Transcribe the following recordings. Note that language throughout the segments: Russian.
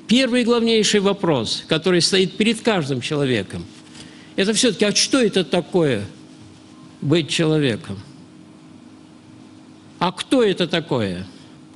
Первый и главнейший вопрос, который стоит перед каждым человеком, это все-таки, а что это такое быть человеком? А кто это такое?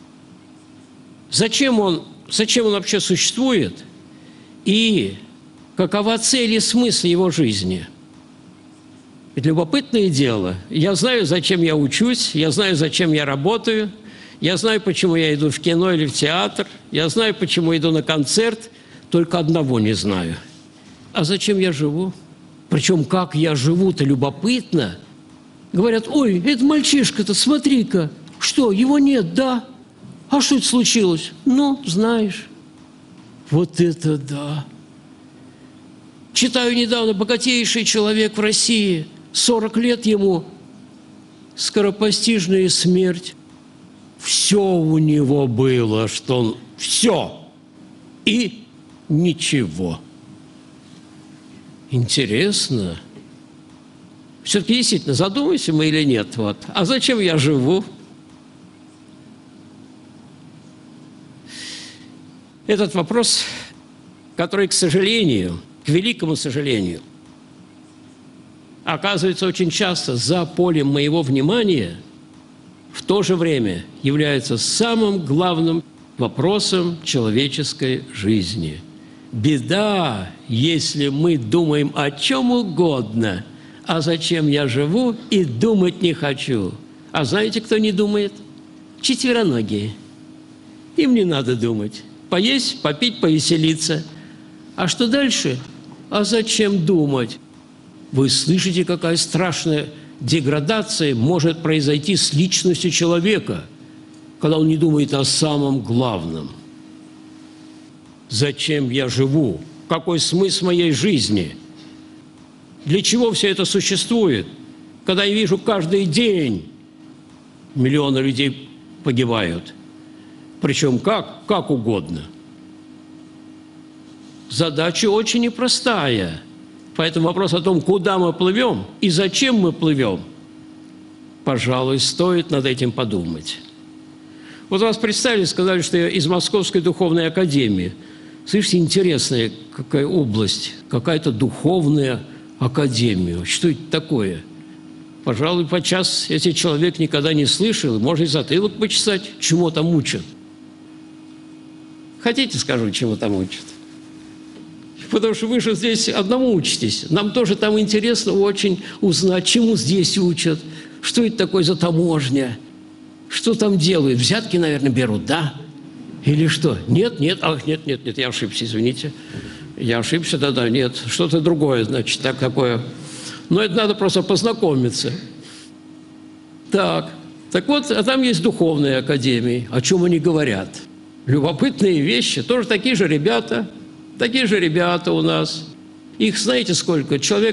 Зачем он вообще существует? И какова цель и смысл его жизни? Ведь любопытное дело. Я знаю, зачем я учусь, я знаю, зачем я работаю, я знаю, почему я иду в кино или в театр, я знаю, почему иду на концерт, только одного не знаю. А зачем я живу? Причем как я живу-то любопытно. Говорят, ой, это мальчишка-то, смотри-ка, что, его нет, да? А что это случилось? Ну, знаешь. Вот это да. Читаю недавно, богатейший человек в России, 40 лет ему, скоропостижная смерть. Все у него было, что он... Все. И ничего. Интересно. Все-таки действительно, задумайся мы или нет. Вот. А зачем я живу? Этот вопрос, который, к сожалению, к великому сожалению, оказывается очень часто за полем моего внимания, в то же время является самым главным вопросом человеческой жизни. Беда, если мы думаем о чем угодно, а зачем я живу и думать не хочу. А знаете, кто не думает? Четвероногие. Им не надо думать. Поесть, попить, повеселиться. А что дальше? А зачем думать? Вы слышите, какая страшная деградация может произойти с личностью человека, когда он не думает о самом главном. Зачем я живу? Какой смысл моей жизни? Для чего все это существует? Когда я вижу каждый день миллионы людей погибают. Причем как угодно. Задача очень непростая. Поэтому вопрос о том, куда мы плывем и зачем мы плывем, пожалуй, стоит над этим подумать. Вот вас представили, сказали, что я из Московской духовной академии. Слышите, интересная какая область, какая-то духовная академия. Что это такое? Пожалуй, подчас, если человек никогда не слышал, может и затылок почесать, чему там учат. Хотите, скажу, чему там учат? Потому что вы же здесь одному учитесь. Нам тоже там интересно очень узнать, чему здесь учат, что это такое за таможня, что там делают. Взятки, наверное, берут, да? Или что? Нет, ах, нет, я ошибся, извините. Я ошибся, да, нет, что-то другое, значит, такое. Но это надо просто познакомиться. Так вот, а там есть духовные академии. О чем они говорят? Любопытные вещи. Тоже такие же ребята у нас. Их, знаете, сколько? Человек,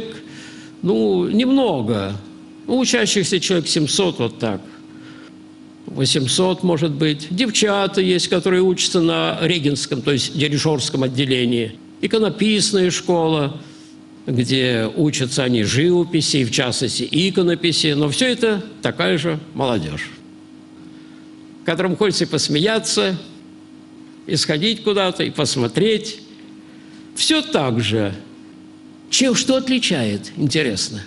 немного. Учащихся человек 700, вот так. 800, может быть. Девчата есть, которые учатся на Регенском, то есть дирижерском отделении. Иконописная школа, где учатся они живописи, в частности, иконописи. Но все это такая же молодежь, которым хочется и посмеяться, и сходить куда-то, и посмотреть. Все так же. Что отличает? Интересно.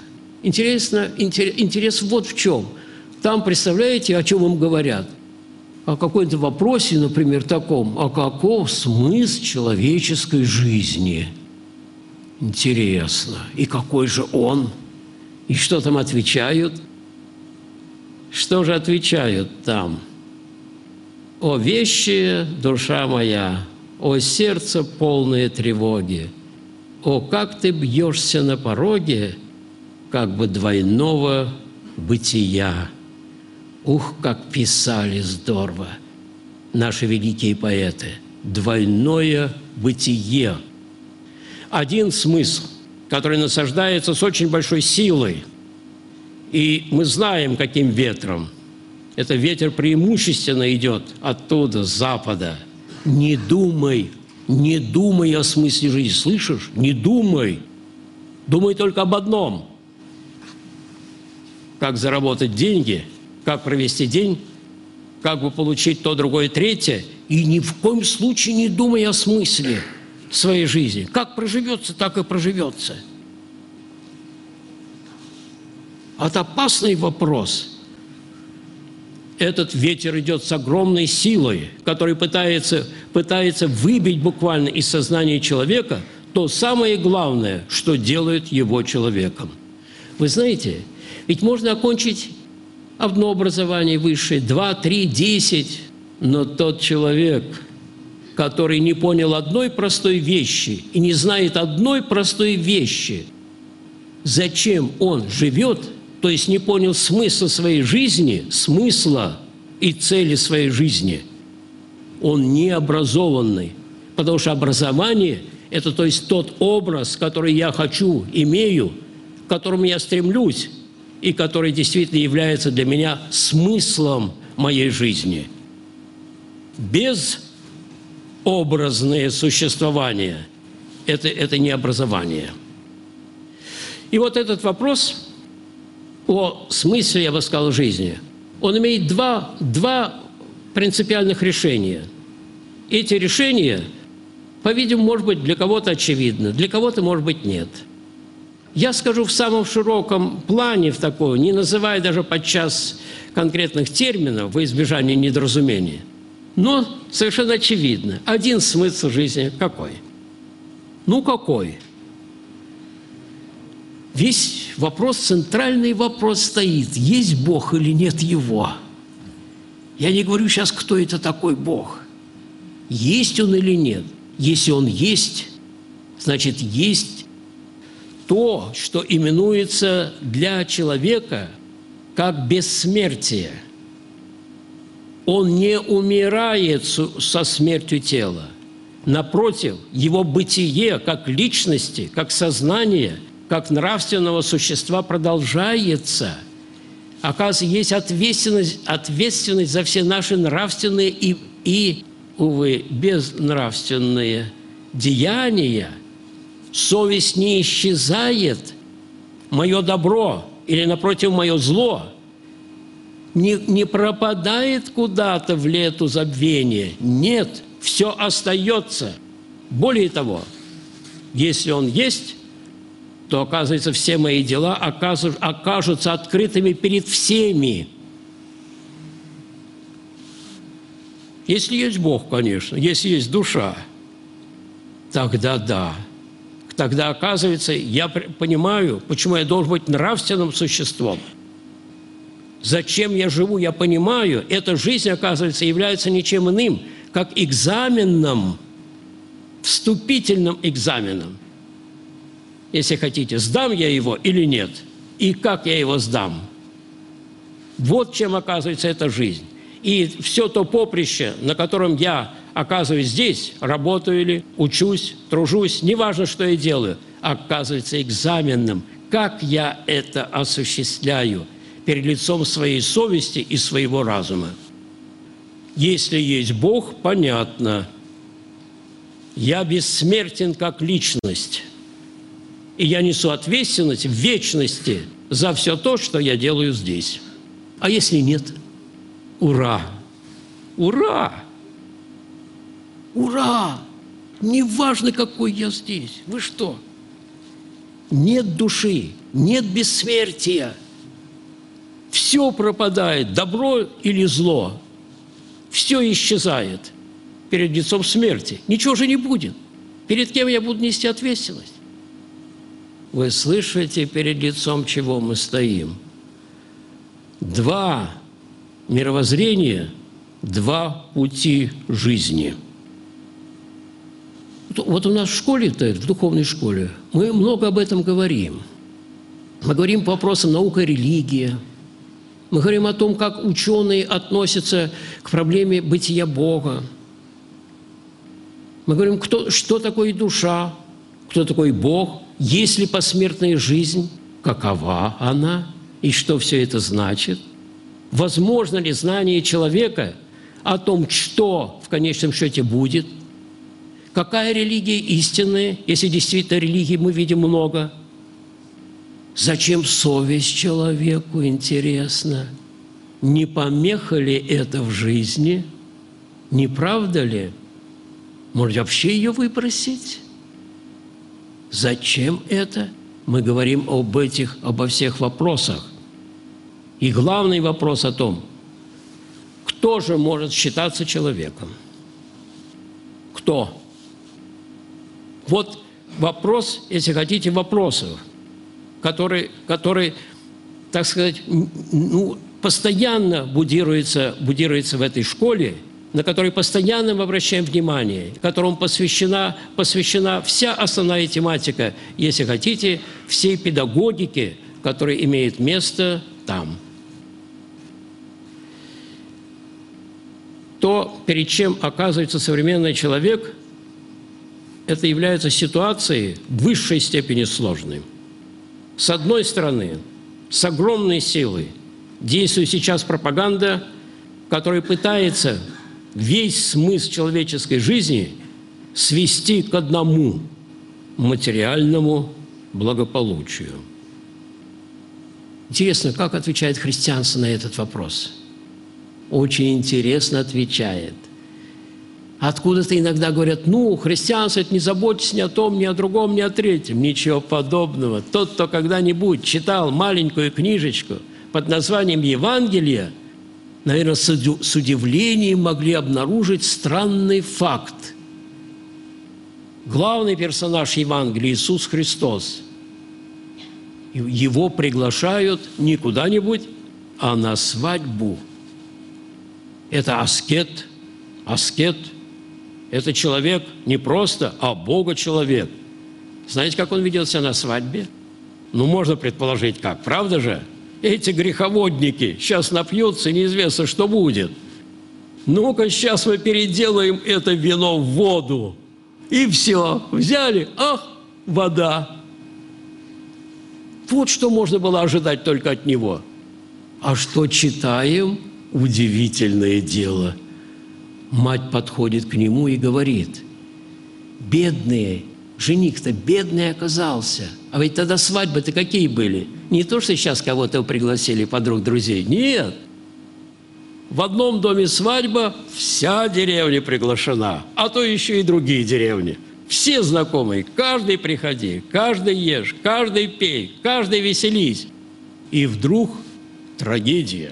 Интерес вот в чем. Там, представляете, о чем им говорят? О каком-то вопросе, например, таком, а каков смысл человеческой жизни? Интересно. И какой же он? И что там отвечают? Что же отвечают там? «О вещая душа моя, о сердце полное тревоги, о, как ты бьешься на пороге, как бы двойного бытия». Ух, как писали здорово наши великие поэты. Двойное бытие. Один смысл, который насаждается с очень большой силой, и мы знаем, каким ветром. Это ветер преимущественно идет оттуда, с запада. Не думай о смысле жизни. Слышишь? Не думай. Думай только об одном. Как заработать деньги, как провести день, как бы получить то, другое, третье, и ни в коем случае не думай о смысле своей жизни. Как проживется, так и проживется. Это опасный вопрос. Этот ветер идет с огромной силой, который пытается выбить буквально из сознания человека то самое главное, что делает его человеком. Вы знаете, ведь можно окончить одно образование высшее, 2, 3, 10, но тот человек, который не понял одной простой вещи и не знает одной простой вещи, зачем он живет, то есть не понял смысла своей жизни, смысла и цели своей жизни, он необразованный. Потому что образование – это то есть тот образ, который я хочу, имею, к которому я стремлюсь, и который действительно является для меня смыслом моей жизни. Безобразное существование – это не образование. И вот этот вопрос о смысле, я бы сказал, жизни, он имеет два принципиальных решения. Эти решения, по-видимому, может быть, для кого-то очевидны, для кого-то, может быть, нет. Я скажу в самом широком плане, в таком, не называя даже подчас конкретных терминов во избежание недоразумения, но совершенно очевидно. Один смысл жизни какой? Ну, какой? Весь вопрос, центральный вопрос стоит, есть Бог или нет Его. Я не говорю сейчас, кто это такой Бог. Есть Он или нет. Если Он есть, значит, есть то, что именуется для человека как бессмертие. Он не умирает со смертью тела. Напротив, его бытие как личности, как сознания, как нравственного существа продолжается. Оказывается, есть ответственность за все наши нравственные и, увы, безнравственные деяния. Совесть не исчезает. Мое добро или, напротив, мое зло не пропадает куда-то в лету забвения. Нет, все остается. Более того, если он есть, то, оказывается, все мои дела окажутся открытыми перед всеми. Если есть Бог, конечно, если есть душа, тогда да. Тогда, оказывается, я понимаю, почему я должен быть нравственным существом. Зачем я живу, я понимаю. Эта жизнь, оказывается, является ничем иным, как экзаменом, вступительным экзаменом. Если хотите, сдам я его или нет, и как я его сдам. Вот чем, оказывается, эта жизнь. И все то поприще, на котором я оказываюсь здесь, работаю или учусь, тружусь, неважно, что я делаю, оказывается экзаменом, как я это осуществляю перед лицом своей совести и своего разума. Если есть Бог, понятно, я бессмертен как личность, и я несу ответственность в вечности за все то, что я делаю здесь. А если нет? Ура! Ура! Ура! Неважно, какой я здесь. Вы что? Нет души, нет бессмертия. Все пропадает, добро или зло. Все исчезает перед лицом смерти. Ничего же не будет. Перед кем я буду нести ответственность? Вы слышите, перед лицом чего мы стоим? Два мировоззрения, два пути жизни. Вот у нас в школе-то, в духовной школе, мы много об этом говорим. Мы говорим по вопросам наука и религия. Мы говорим о том, как ученые относятся к проблеме бытия Бога. Мы говорим, что такое душа, кто такой Бог, есть ли посмертная жизнь, какова она и что все это значит. Возможно ли знание человека о том, что в конечном счете будет? Какая религия истинная, если действительно религий мы видим много? Зачем совесть человеку, интересно? Не помеха ли это в жизни? Не правда ли? Может, вообще ее выбросить? Зачем это? Мы говорим обо всех вопросах. И главный вопрос о том, кто же может считаться человеком? Кто? Вот вопрос, если хотите, вопросов, который, так сказать, постоянно будируется в этой школе, на который постоянно мы обращаем внимание, которому посвящена вся основная тематика, если хотите, всей педагогики, которая имеет место там. То, перед чем оказывается современный человек, это является ситуацией в высшей степени сложной. С одной стороны, с огромной силой действует сейчас пропаганда, которая пытается весь смысл человеческой жизни свести к одному – материальному благополучию. Интересно, как отвечает христианство на этот вопрос? Очень интересно отвечает. Откуда-то иногда говорят, христианство – это не заботьтесь ни о том, ни о другом, ни о третьем. Ничего подобного. Тот, кто когда-нибудь читал маленькую книжечку под названием «Евангелие», наверное, с удивлением могли обнаружить странный факт. Главный персонаж Евангелия – Иисус Христос. Его приглашают не куда-нибудь, а на свадьбу. Это аскет. Это человек не просто, а Бога-человек. Знаете, как он ведет себя на свадьбе? Можно предположить, как, правда же? Эти греховодники сейчас напьются, неизвестно, что будет. Ну-ка, сейчас мы переделаем это вино в воду. И все, взяли, вода. Вот что можно было ожидать только от него. А что читаем? Удивительное дело. Мать подходит к нему и говорит: бедные, жених-то бедный оказался. А ведь тогда свадьбы-то какие были? Не то, что сейчас кого-то пригласили, подруг, друзей. Нет. В одном доме свадьба, вся деревня приглашена, а то еще и другие деревни. Все знакомые, каждый приходи, каждый ешь, каждый пей, каждый веселись. И вдруг трагедия.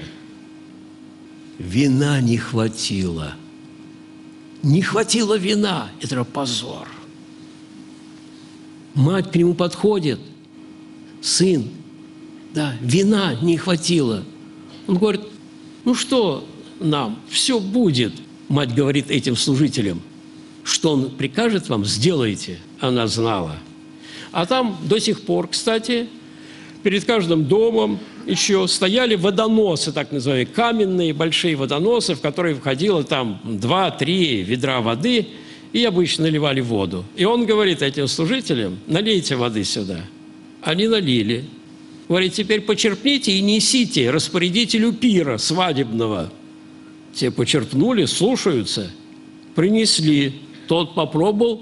Вина не хватило. Не хватило вина. Это позор. Мать к нему подходит. Сын, вина не хватило. Он говорит: что нам, все будет. Мать говорит этим служителям: что он прикажет вам, сделайте. Она знала. А там до сих пор, кстати, перед каждым домом еще стояли водоносы, так называемые, каменные большие водоносы, в которые входило там 2-3 ведра воды, и обычно наливали воду. И он говорит этим служителям: налейте воды сюда. Они налили. Говорит: теперь почерпните и несите распорядителю пира свадебного. Те почерпнули, слушаются, принесли. Тот попробовал.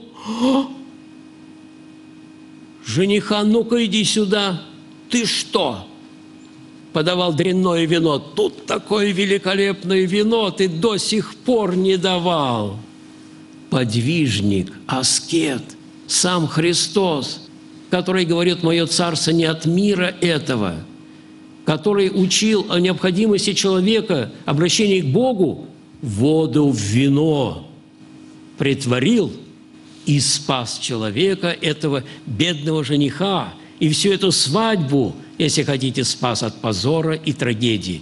Жениха: ну-ка иди сюда. Ты что? Подавал дрянное вино. Тут такое великолепное вино ты до сих пор не давал. Подвижник, аскет, сам Христос, который говорит: мое царство не от мира этого, который учил о необходимости человека, обращении к Богу, воду в вино претворил и спас человека, этого бедного жениха, и всю эту свадьбу, если хотите, спас от позора и трагедии.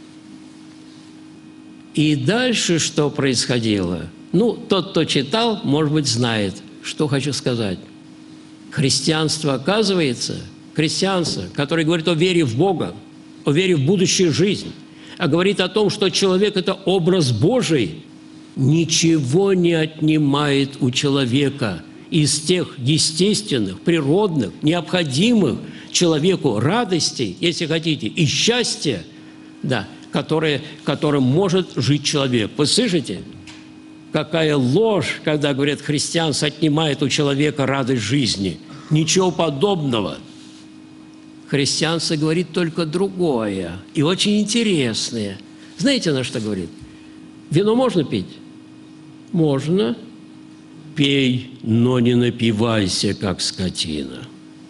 И дальше что происходило? Тот, кто читал, может быть, знает, что хочу сказать. Христианство, оказывается, христианство, которое говорит о вере в Бога, о вере в будущую жизнь, а говорит о том, что человек – это образ Божий, ничего не отнимает у человека из тех естественных, природных, необходимых человеку радостей, если хотите, и счастья, которым может жить человек. Вы слышите? Какая ложь, когда, говорят, христианство отнимает у человека радость жизни. Ничего подобного. Христианство говорит только другое и очень интересное. Знаете, на что говорит? Вино можно пить? Можно. Пей, но не напивайся, как скотина.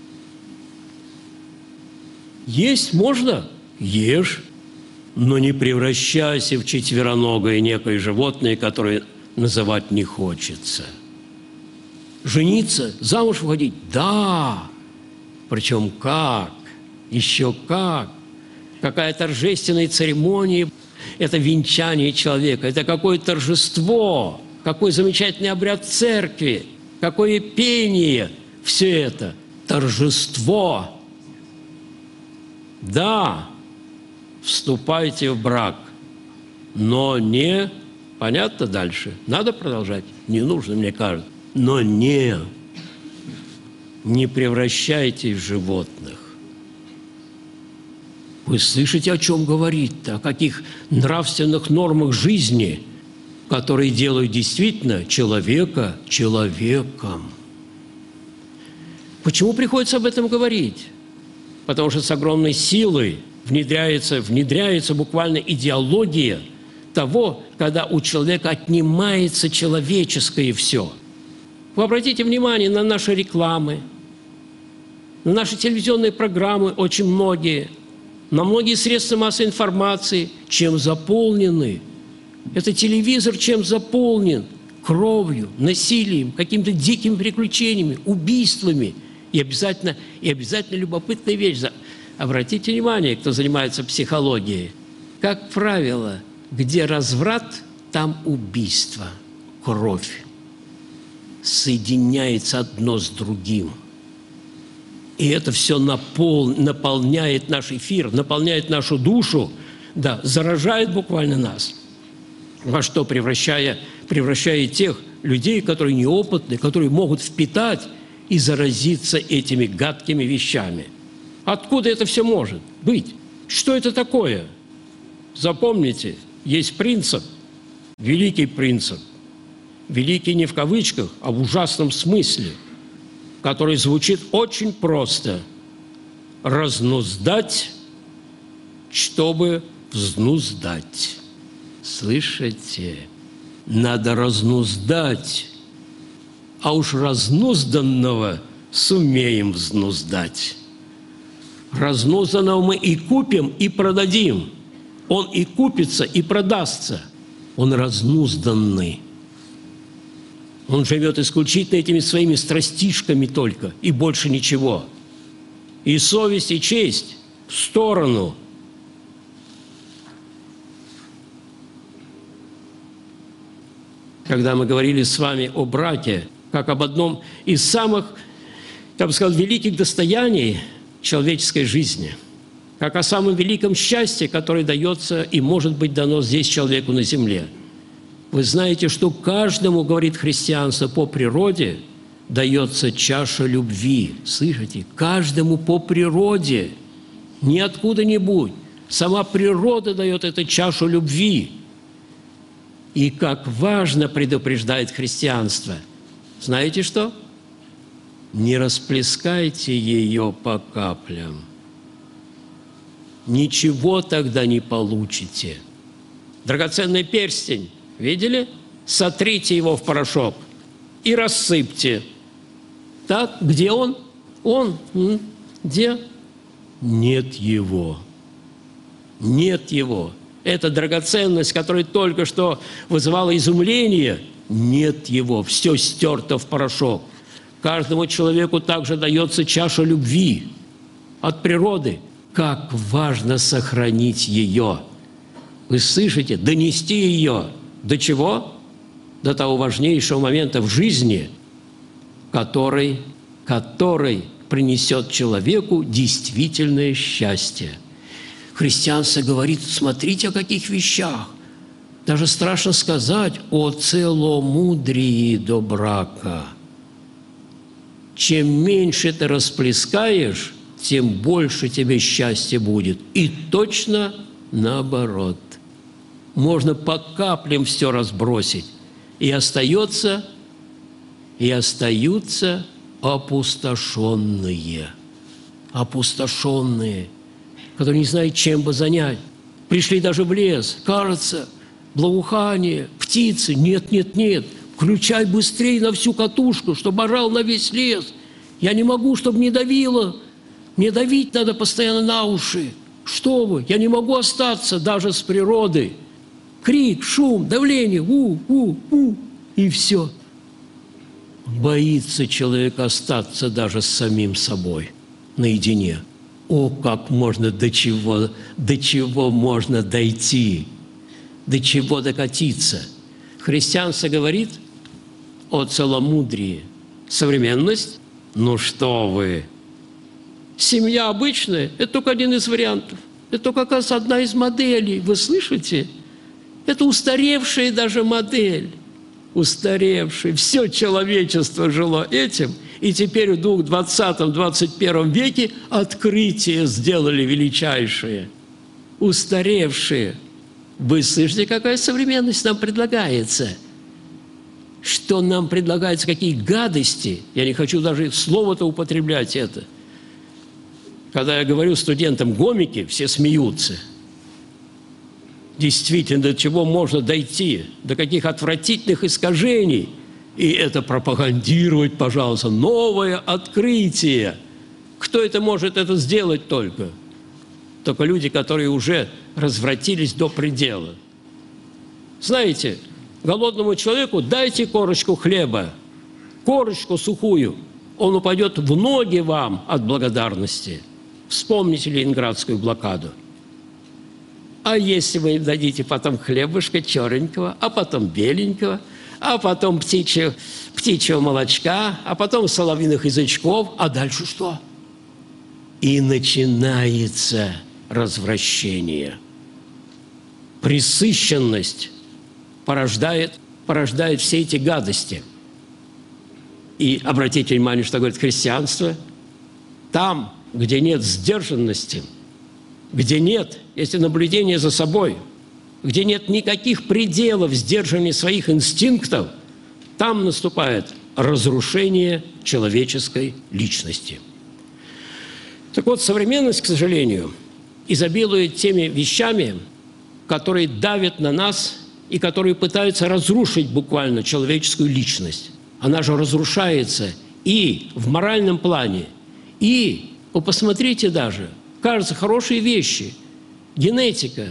Есть можно? Ешь, но не превращайся в четвероногое некое животное, которое называть не хочется. Жениться, замуж выходить? Да. Причем как? Еще как? Какая торжественная церемония. Это венчание человека, это какое торжество, какой замечательный обряд церкви, какое пение. Все это торжество. Да, вступайте в брак, но не... Понятно дальше? Надо продолжать? Не нужно, мне кажется. Но не превращайтесь в животных. Вы слышите, о чем говорит-то? О каких нравственных нормах жизни, которые делают действительно человека человеком. Почему приходится об этом говорить? Потому что с огромной силой внедряется буквально идеология того, когда у человека отнимается человеческое все. Вы обратите внимание на наши рекламы, на наши телевизионные программы, очень многие, на многие средства массовой информации, чем заполнены. Это телевизор чем заполнен? Кровью, насилием, какими-то дикими приключениями, убийствами. И обязательно любопытная вещь. Обратите внимание, кто занимается психологией. Как правило, где разврат, там убийство, кровь. Соединяется одно с другим. И это все наполняет наш эфир, наполняет нашу душу, да, заражает буквально нас. Во что превращая тех людей, которые неопытны, которые могут впитать и заразиться этими гадкими вещами. Откуда это все может быть? Что это такое? Запомните, есть принцип, великий принцип, великий не в кавычках, а в ужасном смысле, который звучит очень просто. Разнуздать, чтобы взнуздать. Слышите? Надо разнуздать, а уж разнузданного сумеем взнуздать. Разнузданного мы и купим, и продадим. Он и купится, и продастся. Он разнузданный. Он живет исключительно этими своими страстишками только, и больше ничего. И совесть, и честь в сторону. Когда мы говорили с вами о браке, как об одном из самых, я бы сказал, великих достояний человеческой жизни, как о самом великом счастье, которое дается и может быть дано здесь человеку на земле. Вы знаете, что каждому, говорит христианство, по природе дается чаша любви. Слышите? Каждому по природе, не откуда-нибудь. Сама природа дает эту чашу любви. И как важно предупреждает христианство. Знаете что? Не расплескайте ее по каплям. Ничего тогда не получите. Драгоценный перстень, видели? Сотрите его в порошок и рассыпьте. Так, где он? Он? Где? Нет его. Нет его. Эта драгоценность, которая только что вызывала изумление, нет его. Все стерто в порошок. Каждому человеку также дается чаша любви от природы. Как важно сохранить ее. Вы слышите? Донести ее. До чего? До того важнейшего момента в жизни, который принесет человеку действительное счастье. Христианство говорит, смотрите, о каких вещах. Даже страшно сказать о целомудрии до брака. Чем меньше ты расплескаешь, тем больше тебе счастья будет. И точно наоборот. Можно по каплям все разбросить. И остаются опустошенные. Опустошенные, которые не знают, чем бы занять. Пришли даже в лес. Кажется, благоухание, птицы. Нет, нет, нет. Включай быстрее на всю катушку, чтобы орал на весь лес. Я не могу, чтобы не давило. Мне давить надо постоянно на уши. Что вы? Я не могу остаться даже с природой. Крик, шум, давление, у, и все. Боится человек остаться даже с самим собой, наедине. О, как можно, до чего можно дойти, до чего докатиться. Христианство говорит о целомудрии. Современность? Ну что вы! Семья обычная – это только один из вариантов. Это только, оказывается, одна из моделей. Вы слышите? Это устаревшая даже модель. Устаревшая. Все человечество жило этим. И теперь в 20-21 веке открытия сделали величайшие. Устаревшие. Вы слышите, какая современность нам предлагается? Что нам предлагается, какие гадости. Я не хочу даже слово-то употреблять это. Когда я говорю студентам гомики, все смеются. Действительно, до чего можно дойти, до каких отвратительных искажений. И это пропагандировать, пожалуйста, новое открытие. Кто это может это сделать только? Только люди, которые уже развратились до предела. Знаете, голодному человеку дайте корочку хлеба, корочку сухую, он упадет в ноги вам от благодарности. Вспомните Ленинградскую блокаду. А если вы им дадите потом хлебушка черненького, а потом беленького, а потом птичьего молочка, а потом соловьиных язычков, а дальше что? И начинается развращение. Пресыщенность порождает все эти гадости. И обратите внимание, что говорит христианство. Там, где нет сдержанности, где нет, если наблюдение за собой, где нет никаких пределов сдерживания своих инстинктов, там наступает разрушение человеческой личности. Так вот, современность, к сожалению, изобилует теми вещами, которые давят на нас и которые пытаются разрушить буквально человеческую личность. Она же разрушается и в моральном плане, и, вы посмотрите даже, кажется, хорошие вещи, генетика,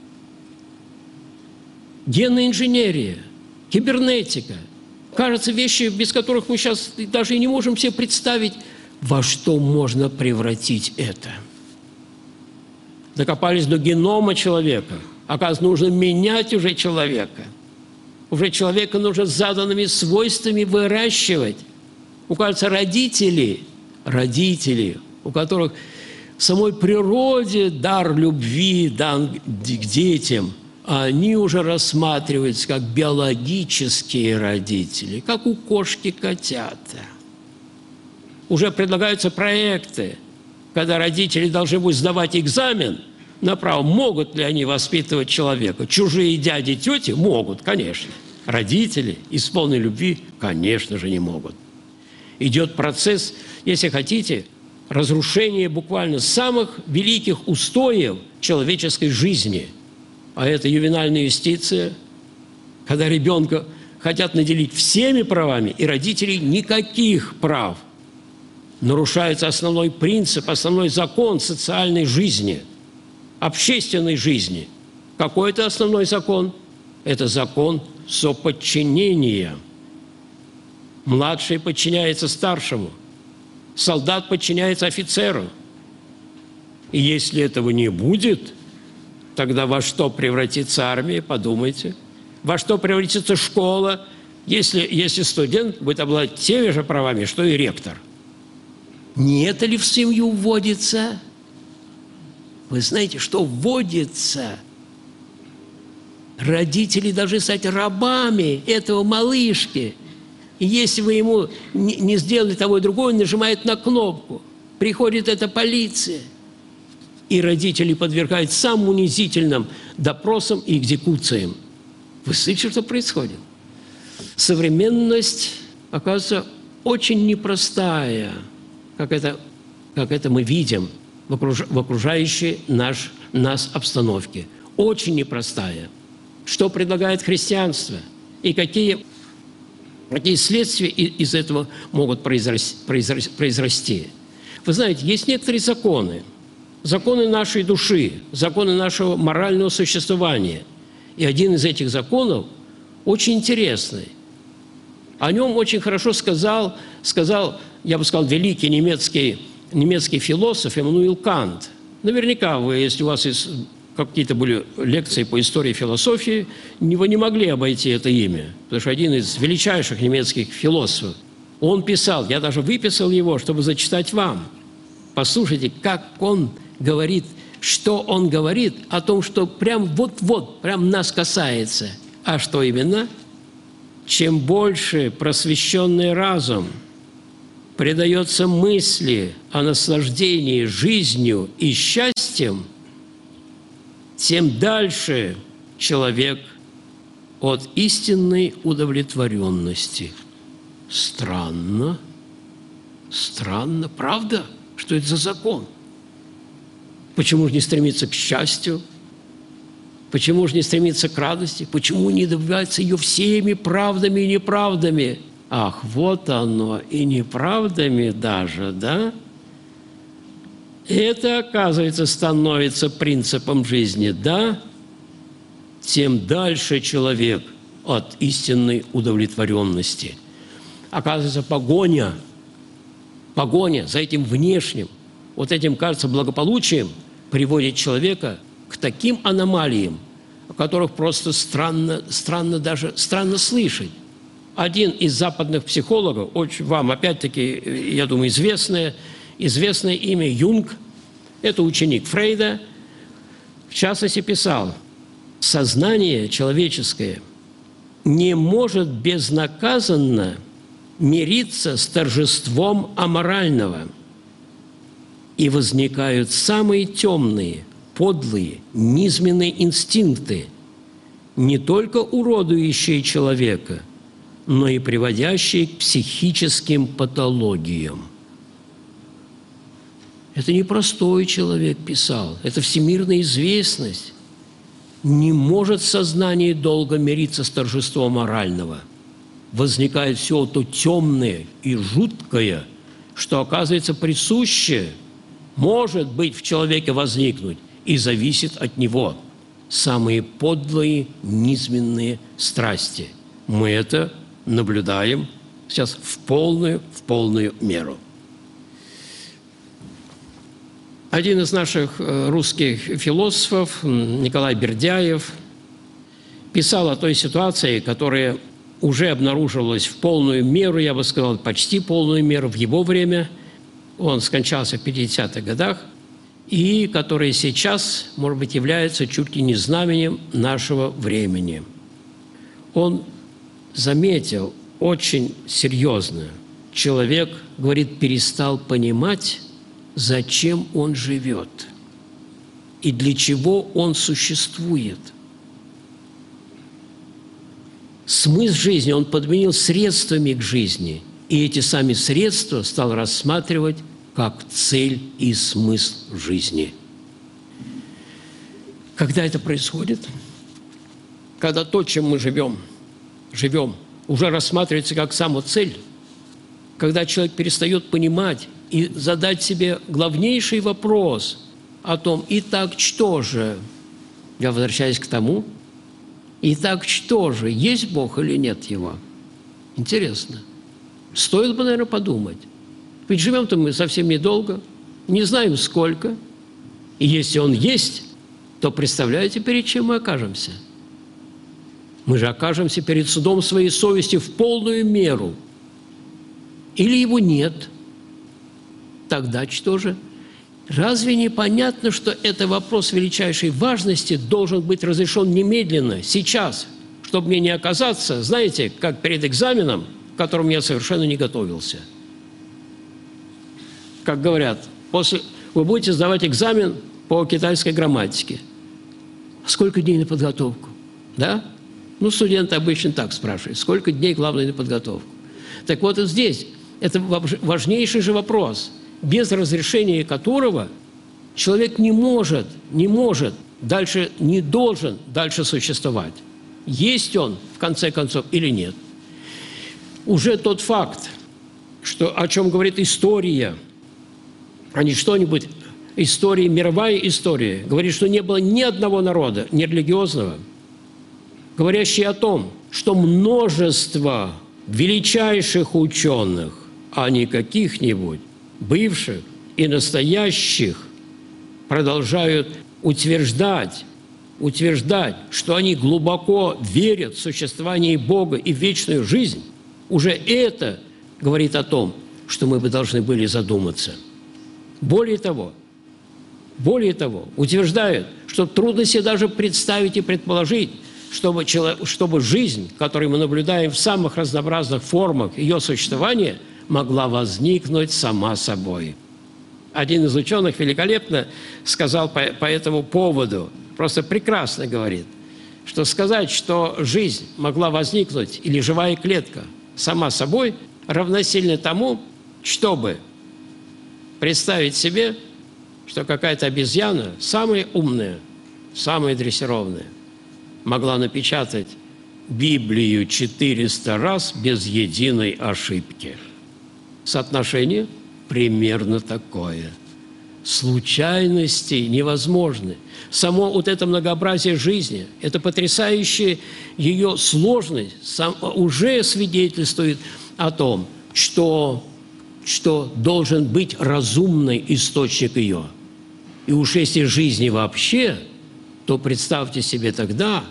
генная инженерия, кибернетика. Кажется, вещи, без которых мы сейчас даже и не можем себе представить, во что можно превратить это. Докопались до генома человека. Оказывается, нужно менять уже человека. Уже человека нужно с заданными свойствами выращивать. Кажется, родители, у которых в самой природе дар любви дан к детям, а они уже рассматриваются как биологические родители, как у кошки котята. Уже предлагаются проекты, когда родители должны будут сдавать экзамен на право, могут ли они воспитывать человека. Чужие дяди, тети могут, конечно. Родители из полной любви, конечно же, не могут. Идет процесс, если хотите, разрушения буквально самых великих устоев человеческой жизни. А это ювенальная юстиция, когда ребенка хотят наделить всеми правами, и родителей никаких прав. Нарушается основной принцип, основной закон социальной жизни, общественной жизни. Какой это основной закон? Это закон соподчинения. Младший подчиняется старшему, солдат подчиняется офицеру. И если этого не будет, тогда во что превратится армия, подумайте. Во что превратится школа, если студент будет обладать теми же правами, что и ректор. Не это ли в семью вводится? Вы знаете, что вводится? Родители должны стать рабами этого малышки. И если вы ему не сделали того и другого, он нажимает на кнопку. Приходит эта полиция. И родители подвергают самым унизительным допросам и экзекуциям. Вы слышите, что происходит? Современность, оказывается, очень непростая, как это мы видим в окружающей нас обстановке. Очень непростая. что предлагает христианство и какие следствия из этого могут произрасти. Вы знаете, есть некоторые законы нашей души, законы нашего морального существования. И один из этих законов очень интересный. О нем очень хорошо сказал, я бы сказал, великий немецкий философ Иммануил Кант. Наверняка вы, если у вас какие-то были лекции по истории философии, вы не могли обойти это имя, потому что один из величайших немецких философов, он писал, я даже выписал его, чтобы зачитать вам. Послушайте, как он говорит, что он говорит о том, что прям вот-вот, прям нас касается. А что именно? Чем больше просвещенный разум предается мысли о наслаждении жизнью и счастьем, тем дальше человек от истинной удовлетворенности. Странно, правда? Что это за закон? Почему же не стремиться к счастью? Почему же не стремиться к радости? Почему не добиваться ее всеми правдами и неправдами? Ах, вот оно, и неправдами даже, да? Это, оказывается, становится принципом жизни, да? Тем дальше человек от истинной удовлетворенности. Оказывается, погоня за этим внешним, вот этим, кажется, благополучием приводит человека к таким аномалиям, о которых просто странно слышать. Один из западных психологов, очень вам, опять-таки, я думаю, известное имя Юнг, это ученик Фрейда, в частности, писал: «Сознание человеческое не может безнаказанно мириться с торжеством аморального, и возникают самые темные, подлые, низменные инстинкты, не только уродующие человека, но и приводящие к психическим патологиям». Это не простой человек писал, это всемирная известность. Не может сознание долго мириться с торжеством морального. Возникает все то темное и жуткое, что, оказывается, присуще, может быть в человеке возникнуть и зависит от него. Самые подлые, низменные страсти. Мы это наблюдаем сейчас в полную меру. Один из наших русских философов, Николай Бердяев, писал о той ситуации, которая уже обнаруживалась в полную меру, я бы сказал, почти полную меру в его время. Он скончался в 50-х годах, и которая сейчас, может быть, является чуть ли не знаменем нашего времени. Он заметил очень серьезно. Человек, говорит, перестал понимать, зачем он живет и для чего он существует. Смысл жизни он подменил средствами к жизни, и эти сами средства стал рассматривать как цель и смысл жизни. Когда это происходит? Когда то, чем мы живем, уже рассматривается как самоцель, когда человек перестает понимать и задать себе главнейший вопрос о том, итак, что же? Я возвращаюсь к тому, итак, что же? Есть Бог или нет Его? Интересно. Стоит бы, наверное, подумать. Ведь живем-то мы совсем недолго, не знаем сколько. И если Он есть, то представляете, перед чем мы окажемся? Мы же окажемся перед судом своей совести в полную меру. Или Его нет? Тогда что же? Разве не понятно, что это вопрос величайшей важности должен быть разрешен немедленно, сейчас, чтобы мне не оказаться, знаете, как перед экзаменом, к которому я совершенно не готовился? Как говорят, вы будете сдавать экзамен по китайской грамматике. Сколько дней на подготовку? Да? Ну, студенты обычно так спрашивают. Сколько дней, главное, на подготовку? Так вот и здесь. Это важнейший же вопрос, без разрешения которого человек не может дальше, не должен дальше существовать. есть он, в конце концов, или нет. Уже тот факт, что, о чем говорит история, а не что-нибудь, история, мировая история, говорит, что не было ни одного народа, ни религиозного, говорящий о том, что множество величайших ученых, а не каких-нибудь бывших и настоящих, продолжают утверждать, что они глубоко верят в существование Бога и в вечную жизнь, уже это говорит о том, что мы бы должны были задуматься. Более того, утверждают, что трудно себе даже представить и предположить, чтобы жизнь, которую мы наблюдаем в самых разнообразных формах ее существования, могла возникнуть сама собой. Один из ученых великолепно сказал по этому поводу, просто прекрасно говорит, что сказать, что жизнь могла возникнуть или живая клетка сама собой, равносильно тому, чтобы представить себе, что какая-то обезьяна, самая умная, самая дрессированная, могла напечатать Библию 400 раз без единой ошибки. Соотношение примерно такое. Случайности невозможны. Само вот это многообразие жизни, это потрясающая ее сложность уже свидетельствует о том, что должен быть разумный источник ее. И уж если жизни вообще, то представьте себе тогда,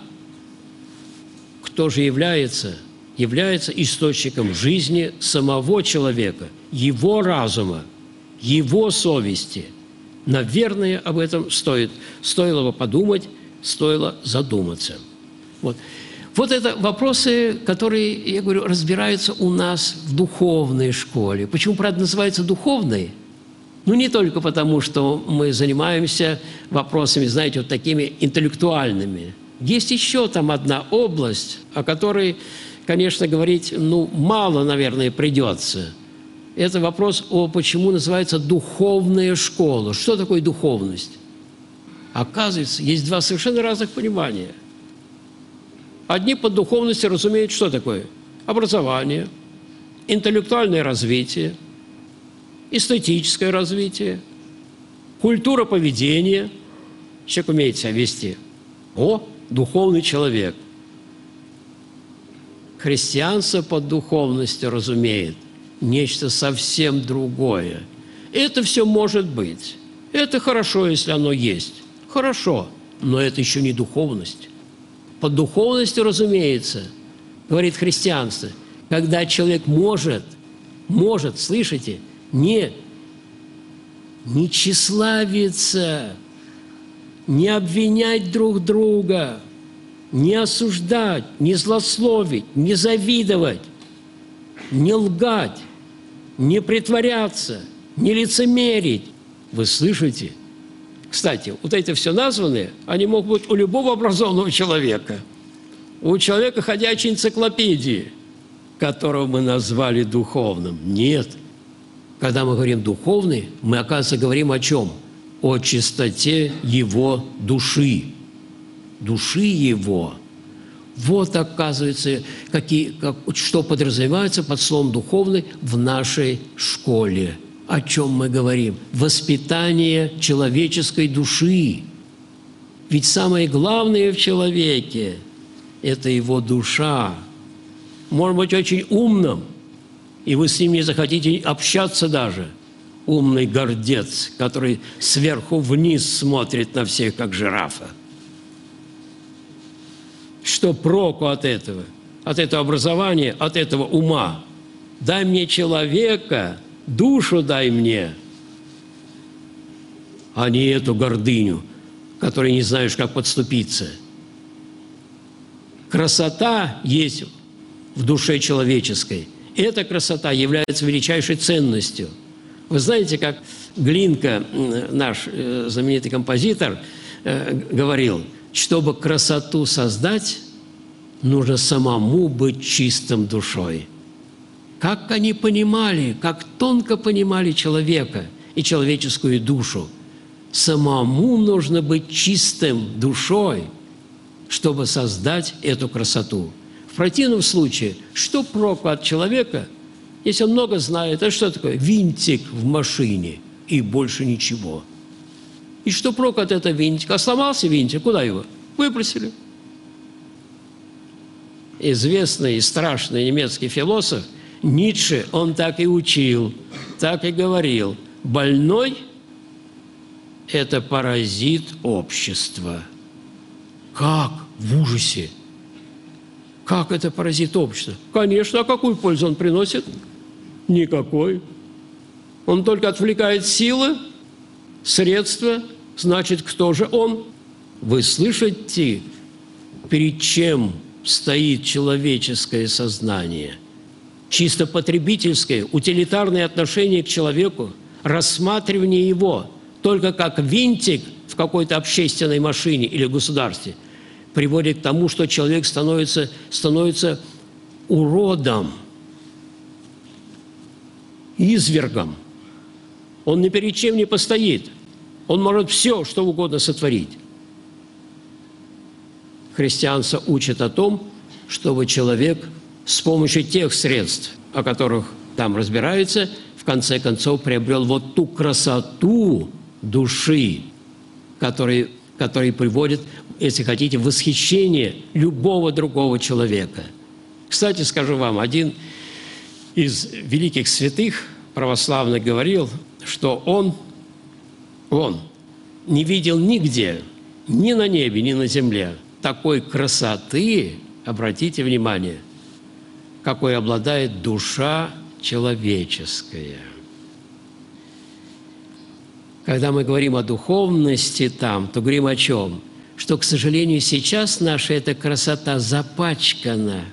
кто же является источником жизни самого человека, его разума, его совести. Наверное, об этом стоило бы подумать, стоило задуматься. Вот это вопросы, которые, я говорю, разбираются у нас в духовной школе. Почему, правда, называется духовной? Ну, не только потому, что мы занимаемся вопросами, знаете, вот такими интеллектуальными. Есть еще там одна область, о которой, конечно, говорить, мало, наверное, придется. Это вопрос почему называется духовная школа. Что такое духовность? Оказывается, есть два совершенно разных понимания. Одни под духовностью разумеют, что такое? Образование, интеллектуальное развитие, эстетическое развитие, культура поведения. Человек умеет себя вести. Духовный человек. Христианство под духовностью разумеет нечто совсем другое. Это все может быть. Это хорошо, если оно есть. Хорошо, но это еще не духовность. Под духовностью, разумеется, говорит христианство, когда человек может, слышите, не тщеславиться, не обвинять друг друга, не осуждать, не злословить, не завидовать, не лгать, не притворяться, не лицемерить. Вы слышите? Кстати, вот эти все названные, они могут быть у любого образованного человека. У человека ходячей энциклопедии, которого мы назвали духовным. Нет. Когда мы говорим «духовный», мы, оказывается, говорим о чем? О чистоте его души. Души его. Вот, оказывается, что подразумевается под словом «духовный» в нашей школе. О чем мы говорим? Воспитание человеческой души. Ведь самое главное в человеке – это его душа. Может быть, очень умным, и вы с ним не захотите общаться даже. Умный гордец, который сверху вниз смотрит на всех, как жирафа. Что проку от этого? От этого образования, от этого ума? Дай мне человека, душу дай мне, а не эту гордыню, которой не знаешь, как подступиться. Красота есть в душе человеческой. Эта красота является величайшей ценностью. Вы знаете, как Глинка, наш знаменитый композитор, говорил, чтобы красоту создать, нужно самому быть чистым душой. Как они понимали, как тонко понимали человека и человеческую душу. Самому нужно быть чистым душой, чтобы создать эту красоту. В противном случае, что проку от человека, если он много знает, а что такое? Винтик в машине и больше ничего. И что проку от этого винтика? А сломался винтик, куда его? Выбросили. Известный и страшный немецкий философ Ницше, он так и учил, так и говорил. Больной – это паразит общества. Как? В ужасе. Как это паразит общества? Конечно, а какую пользу он приносит? Никакой. Он только отвлекает силы, средства. Значит, кто же он? Вы слышите, перед чем стоит человеческое сознание? Чисто потребительское, утилитарное отношение к человеку, рассматривание его только как винтик в какой-то общественной машине или государстве приводит к тому, что человек становится уродом, извергом. Он ни перед чем не постоит. Он может все, что угодно сотворить. Христианство учит о том, чтобы человек с помощью тех средств, о которых там разбирается, в конце концов приобрел вот ту красоту души, который приводит, если хотите, в восхищение любого другого человека. Кстати, скажу вам, один из великих святых православных говорил, что он не видел нигде, ни на небе, ни на земле, такой красоты, обратите внимание, какой обладает душа человеческая. Когда мы говорим о духовности там, то говорим о чем? Что, к сожалению, сейчас наша эта красота запачкана,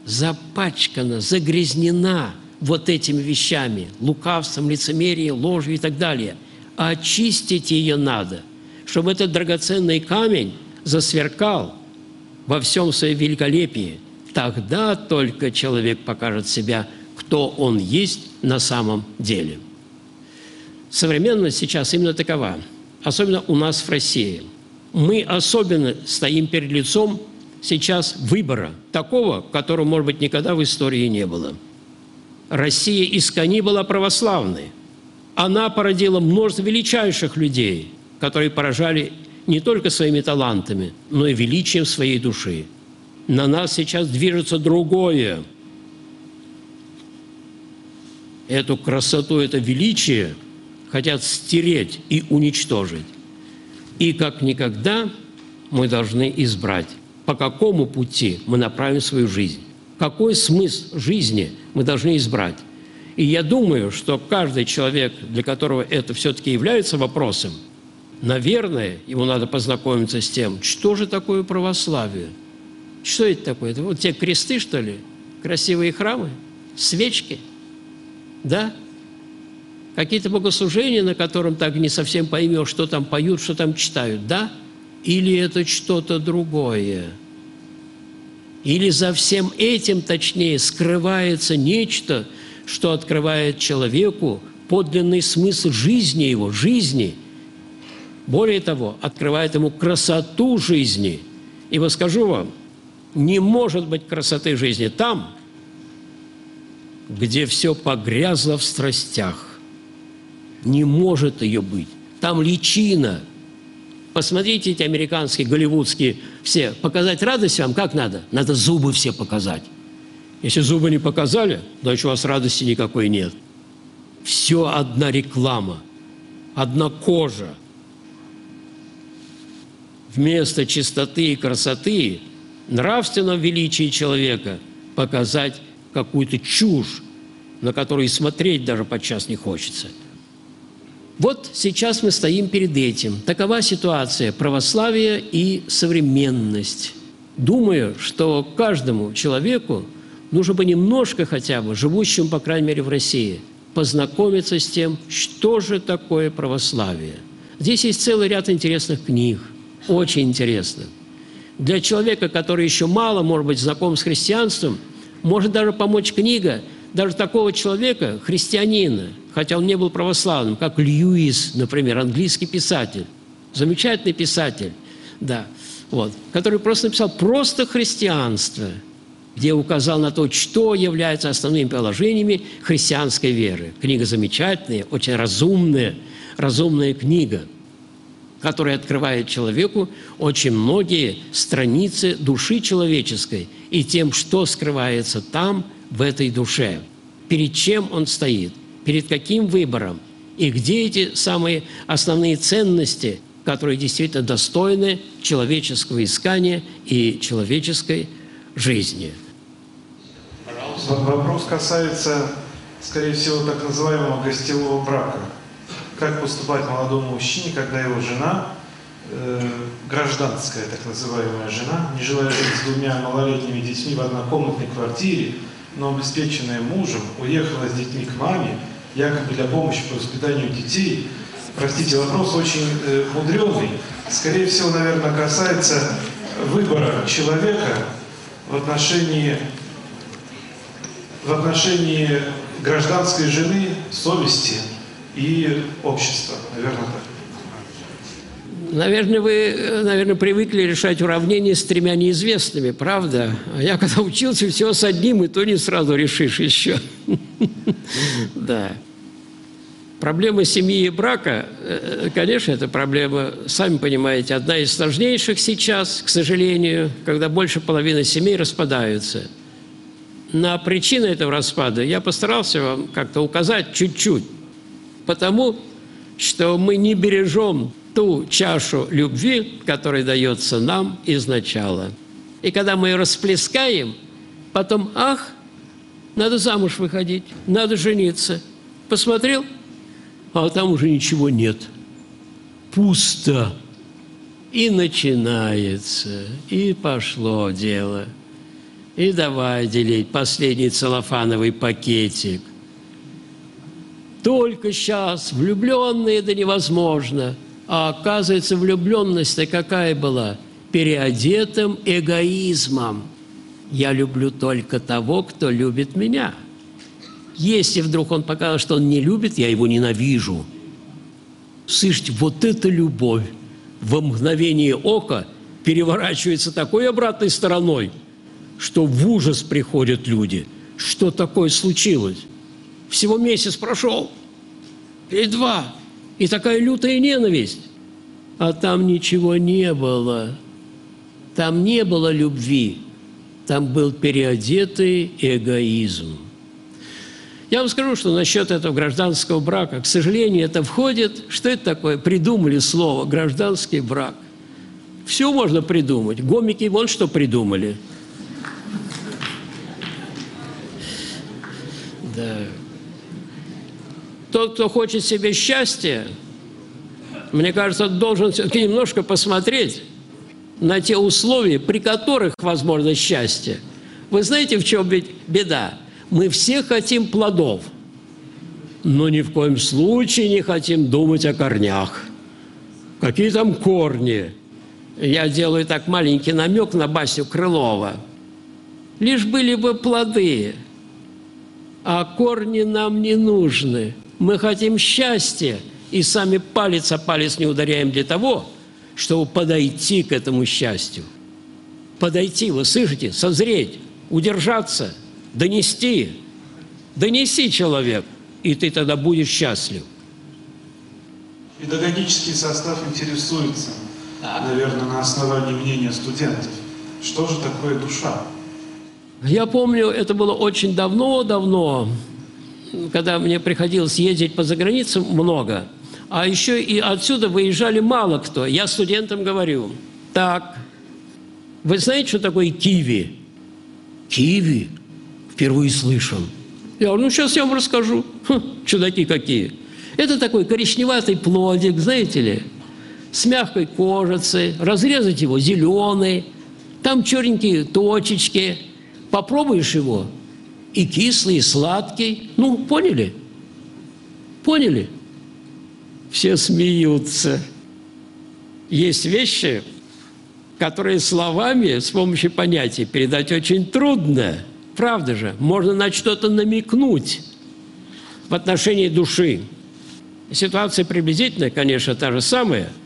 загрязнена вот этими вещами, лукавством, лицемерием, ложью и так далее. А очистить ее надо, чтобы этот драгоценный камень засверкал во всем своем великолепии. Тогда только человек покажет себя, кто он есть на самом деле. Современность сейчас именно такова, особенно у нас в России. Мы особенно стоим перед лицом сейчас выбора, такого, которого, может быть, никогда в истории не было. Россия искони была православной. Она породила множество величайших людей, которые поражали не только своими талантами, но и величием своей души. На нас сейчас движется другое. Эту красоту, это величие хотят стереть и уничтожить. И как никогда мы должны избрать, по какому пути мы направим свою жизнь, какой смысл жизни мы должны избрать. И я думаю, что каждый человек, для которого это все-таки является вопросом, наверное, ему надо познакомиться с тем, что же такое православие. Что это такое? Это вот те кресты, что ли? Красивые храмы? Свечки? Да? Какие-то богослужения, на котором так не совсем поймешь, что там поют, что там читают, да? Или это что-то другое? Или за всем этим, точнее, скрывается нечто, что открывает человеку подлинный смысл жизни его, жизни. Более того, открывает ему красоту жизни. Ибо скажу вам, не может быть красоты жизни там, где все погрязло в страстях. Не может ее быть. Там личина. Посмотрите эти американские, голливудские все. Показать радость вам как надо? Надо зубы все показать. Если зубы не показали, значит, у вас радости никакой нет. Все одна реклама, одна кожа. Вместо чистоты и красоты, нравственного величия человека показать какую-то чушь, на которую смотреть даже подчас не хочется. Вот сейчас мы стоим перед этим. Такова ситуация православия и современность. Думаю, что каждому человеку нужно бы немножко хотя бы, живущему, по крайней мере, в России, познакомиться с тем, что же такое православие. Здесь есть целый ряд интересных книг, очень интересных. Для человека, который еще мало, может быть, знаком с христианством, может даже помочь книга даже такого человека, христианина, хотя он не был православным, как Льюис, например, английский писатель, замечательный писатель, да. вот, который просто написал «Просто христианство», где указал на то, что является основными положениями христианской веры. Книга замечательная, очень разумная книга, которая открывает человеку очень многие страницы души человеческой и тем, что скрывается там, в этой душе, перед чем он стоит, перед каким выбором, и где эти самые основные ценности, которые действительно достойны человеческого искания и человеческой жизни. Вопрос касается, скорее всего, так называемого гостевого брака. Как поступать молодому мужчине, когда его жена, гражданская так называемая жена, не желая жить с двумя малолетними детьми в однокомнатной квартире, но обеспеченная мужем, уехала с детьми к маме, якобы для помощи по воспитанию детей. Простите, вопрос очень мудреный. Скорее всего, наверное, касается выбора человека в отношении гражданской жены, совести и общества. Наверное, так. Наверное, вы привыкли решать уравнения с тремя неизвестными, правда? А я когда учился, все с одним, и то не сразу решишь еще. Да. Проблема семьи и брака, конечно, это проблема, сами понимаете, одна из сложнейших сейчас, к сожалению, когда больше половины семей распадаются. На причины этого распада я постарался вам как-то указать чуть-чуть, потому что мы не бережем ту чашу любви, которая дается нам изначала. И когда мы ее расплескаем, потом, ах, надо замуж выходить, надо жениться. Посмотрел, а там уже ничего нет. Пусто. И начинается, и пошло дело. И давай делить последний целлофановый пакетик. Только сейчас влюбленные да невозможно. А оказывается, влюбленность-то какая была? Переодетым эгоизмом. Я люблю только того, кто любит меня. Если вдруг он покажет, что он не любит, я его ненавижу. Слышите, вот эта любовь во мгновение ока переворачивается такой обратной стороной, что в ужас приходят люди. Что такое случилось? Всего месяц прошел, или 2, и такая лютая ненависть. А там ничего не было. Там не было любви. Там был переодетый эгоизм. Я вам скажу, что насчет этого гражданского брака, к сожалению, это входит... Что это такое? Придумали слово «гражданский брак». Все можно придумать. Гомики вон что придумали. Да. Тот, кто хочет себе счастья, мне кажется, должен все-таки немножко посмотреть на те условия, при которых возможно счастье. Вы знаете, в чем ведь беда? Мы все хотим плодов, но ни в коем случае не хотим думать о корнях. Какие там корни? Я делаю так маленький намек на басню Крылова. Лишь были бы плоды, а корни нам не нужны. Мы хотим счастья, и сами палец о палец не ударяем для того, чтобы подойти к этому счастью. Подойти, вы слышите, созреть, удержаться, донести. Донеси, человек, и ты тогда будешь счастлив. Педагогический состав интересуется, наверное, на основании мнения студентов. Что же такое душа? Я помню, это было очень давно, когда мне приходилось ездить по заграницам много, а еще и отсюда выезжали мало кто. Я студентам говорю: так, вы знаете, что такое киви? Киви? Впервые слышал. Я говорю, ну сейчас я вам расскажу. Чудаки какие. Это такой коричневатый плодик, знаете ли, с мягкой кожицей. Разрезать его зеленый, там черненькие точечки. Попробуешь его, и кислый, и сладкий. Ну, поняли? Поняли? Все смеются. Есть вещи, которые словами, с помощью понятий передать очень трудно. Правда же? Можно на что-то намекнуть в отношении души. Ситуация приблизительная, конечно, та же самая,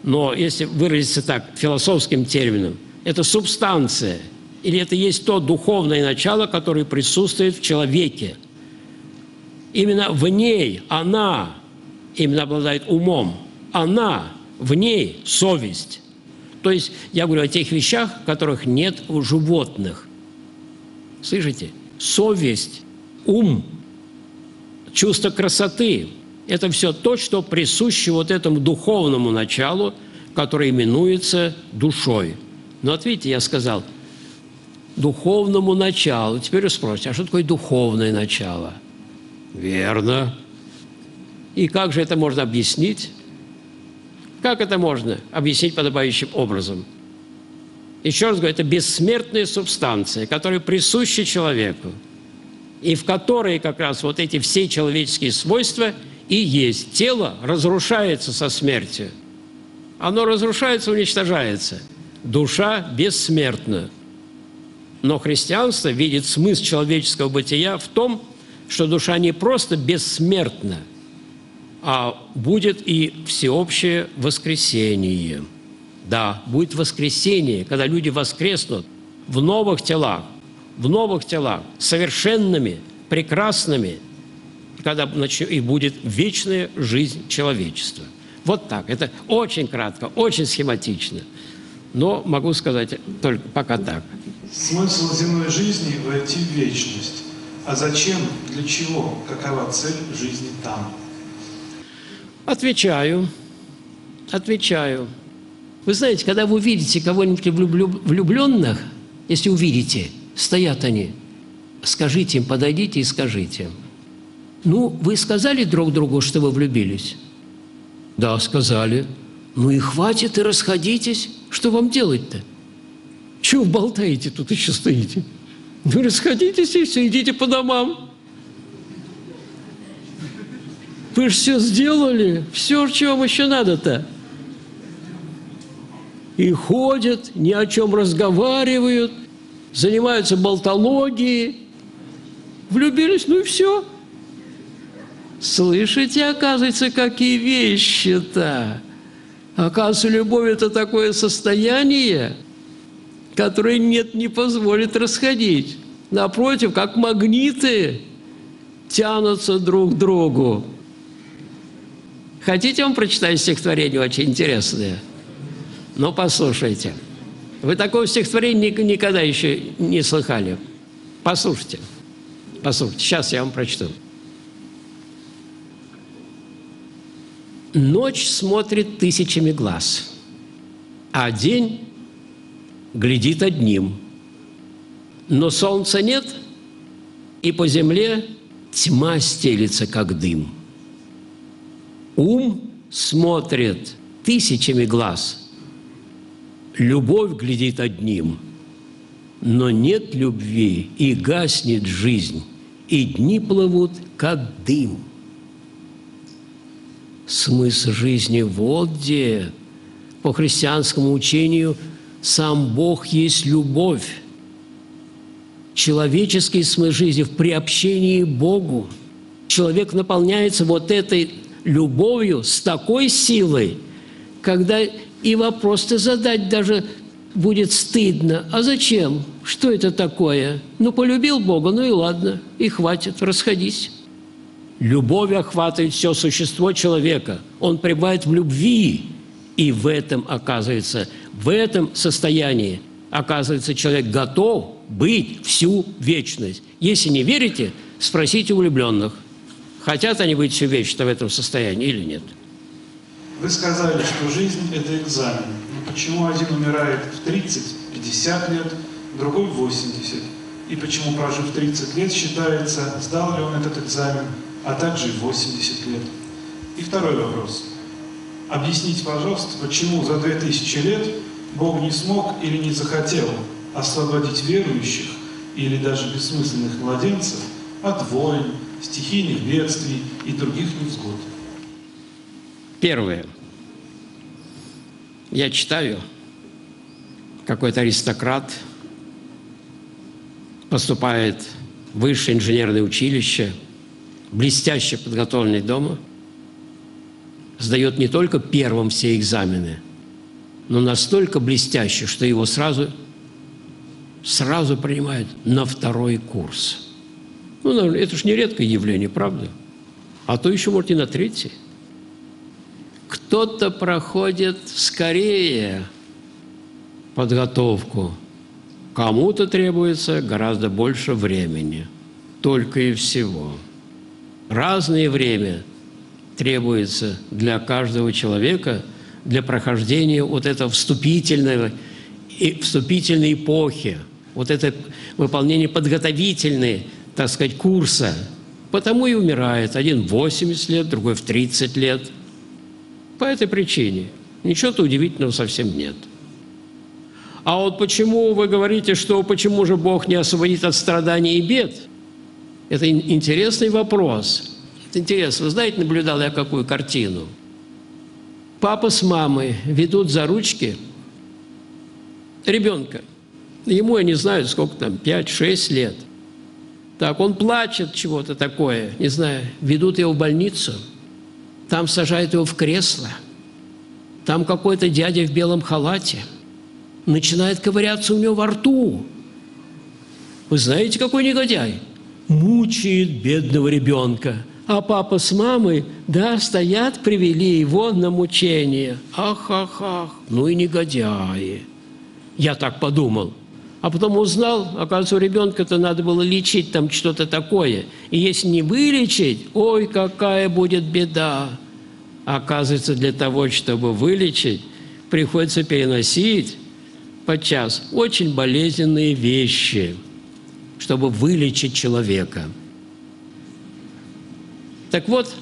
но если выразиться так философским термином, это субстанция, или это есть то духовное начало, которое присутствует в человеке. Именно в ней она именно обладает умом, она, в ней совесть. То есть я говорю о тех вещах, которых нет у животных. Слышите? Совесть, ум, чувство красоты – это все то, что присуще вот этому духовному началу, которое именуется душой. Но вот видите, я сказал, духовному началу. Теперь вы спросите, а что такое духовное начало? Верно. И как же это можно объяснить? Как это можно объяснить подобающим образом? Еще раз говорю, это бессмертная субстанция, которая присуща человеку, и в которой как раз вот эти все человеческие свойства и есть. Тело разрушается со смертью. Оно разрушается, уничтожается. Душа бессмертна. Но христианство видит смысл человеческого бытия в том, что душа не просто бессмертна, а будет и всеобщее воскресение. Да, будет воскресение, когда люди воскреснут в новых телах, совершенными, прекрасными, когда и будет вечная жизнь человечества. Вот так. Это очень кратко, очень схематично. Но могу сказать только пока так. Смысл земной жизни – войти в вечность. А зачем, для чего, какова цель жизни там? Отвечаю. Вы знаете, когда вы увидите кого-нибудь влюбленных, если увидите, стоят они, скажите им, подойдите и скажите. Ну, вы сказали друг другу, что вы влюбились? Да, сказали. Ну и хватит, и расходитесь. Что вам делать-то? Чего болтаете тут еще стоите? Ну, расходитесь и все, идите по домам. Вы же все сделали, все, чего вам еще надо-то. И ходят, ни о чем разговаривают, занимаются болтологией. Влюбились, ну и все. Слышите, оказывается, какие вещи-то. Оказывается, любовь – это такое состояние, которое не позволит расходить. Напротив, как магниты тянутся друг к другу. Хотите, вам прочитать стихотворение очень интересное? Ну, послушайте. Вы такого стихотворения никогда еще не слыхали. Послушайте. Сейчас я вам прочту. Ночь смотрит тысячами глаз, а день глядит одним. Но солнца нет, и по земле тьма стелится, как дым. Ум смотрит тысячами глаз, любовь глядит одним. Но нет любви, и гаснет жизнь, и дни плывут, как дым. Смысл жизни вот где. По христианскому учению сам Бог есть любовь. Человеческий смысл жизни в приобщении к Богу. Человек наполняется вот этой любовью с такой силой, когда и вопрос-то задать даже будет стыдно. А зачем? Что это такое? Ну, полюбил Бога, ну и ладно, и хватит, расходись. Любовь охватывает все существо человека. Он пребывает в любви. И в этом, оказывается, в этом состоянии, оказывается, человек готов быть всю вечность. Если не верите, спросите у влюбленных, хотят они быть всю вечность в этом состоянии или нет. Вы сказали, что жизнь – это экзамен. Но почему один умирает в 30-50 лет, другой в 80? И почему, прожив 30 лет, считается, сдал ли он этот экзамен, а также и 80 лет? И второй вопрос. Объясните, пожалуйста, почему за 2000 лет Бог не смог или не захотел освободить верующих или даже бессмысленных младенцев от войн, стихийных бедствий и других невзгод? Первое. Я читаю, какой-то аристократ поступает в высшее инженерное училище, блестяще подготовленный дома, сдает не только первым все экзамены, но настолько блестящий, что его сразу принимают на второй курс. Ну, это ж не редкое явление, правда? А то еще, может, и на третий. Кто-то проходит скорее подготовку, кому-то требуется гораздо больше времени, только и всего. Разное время требуется для каждого человека для прохождения вот этого вступительной эпохи, вот это выполнение подготовительной, так сказать, курса. Потому и умирает. Один в 80 лет, другой в 30 лет. По этой причине. Ничего-то удивительного совсем нет. А вот почему вы говорите, что почему же Бог не освободит от страданий и бед? Это интересный вопрос. Это интересно. Вы знаете, наблюдал я какую картину? Папа с мамой ведут за ручки ребенка. Ему, я не знаю, сколько там, 5-6 лет. Так, он плачет чего-то такое, не знаю, ведут его в больницу, там сажают его в кресло, там какой-то дядя в белом халате начинает ковыряться у него во рту. Вы знаете, какой негодяй? Мучает бедного ребенка. А папа с мамой, да, стоят, привели его на мучение. Ах, ну и негодяи. Я так подумал. А потом узнал, оказывается, у ребенка-то надо было лечить там что-то такое. И если не вылечить, ой, какая будет беда. Оказывается, для того, чтобы вылечить, приходится переносить подчас очень болезненные вещи, чтобы вылечить человека. Так вот,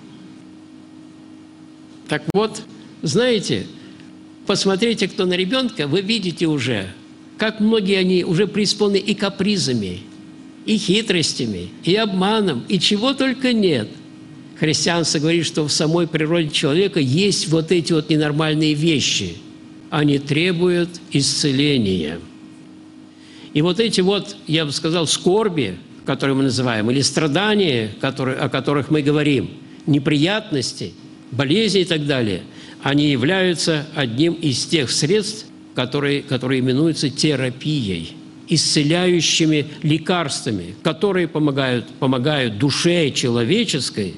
знаете, посмотрите, кто на ребенка, вы видите уже, как многие они уже преисполнены и капризами, и хитростями, и обманом, и чего только нет. Христианство говорит, что в самой природе человека есть вот эти вот ненормальные вещи. Они требуют исцеления. И вот эти вот, я бы сказал, скорби, которые мы называем, или страдания, о которых мы говорим, неприятности, болезни и так далее, они являются одним из тех средств, которые именуются терапией, исцеляющими лекарствами, которые помогают душе человеческой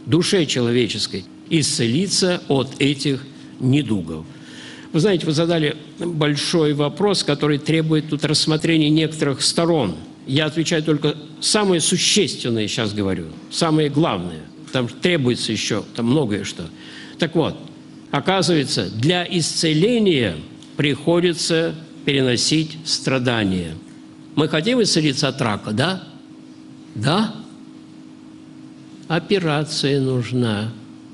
исцелиться от этих недугов. Вы знаете, вы задали большой вопрос, который требует тут рассмотрения некоторых сторон. Я отвечаю только самое существенное, сейчас говорю, самое главное. Там требуется еще там многое что. Так вот, оказывается, для исцеления приходится переносить страдания. Мы хотим исцелиться от рака, да? Да? Операция нужна.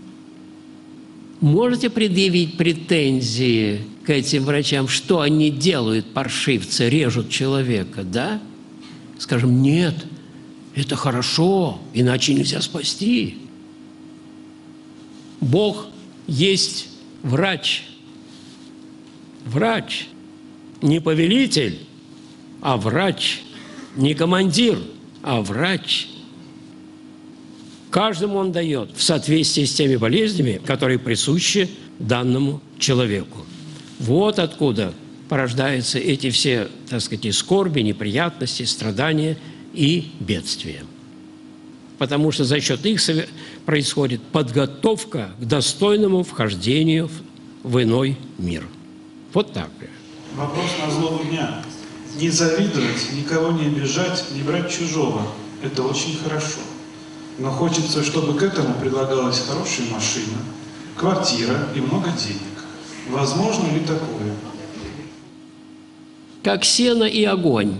Можете предъявить претензии к этим врачам, что они делают, паршивцы, режут человека, да? Скажем, нет, это хорошо, иначе нельзя спасти. Бог есть врач. Врач, не повелитель, а врач, не командир, а врач. Каждому он дает в соответствии с теми болезнями, которые присущи данному человеку. Вот откуда порождаются эти все, так сказать, и скорби, неприятности, страдания и бедствия. Потому что за счет их происходит подготовка к достойному вхождению в иной мир. Вот так. Вопрос на злобу дня. Не завидовать, никого не обижать, не брать чужого. Это очень хорошо. Но хочется, чтобы к этому предлагалась хорошая машина, квартира и много денег. Возможно ли такое? Как сено и огонь,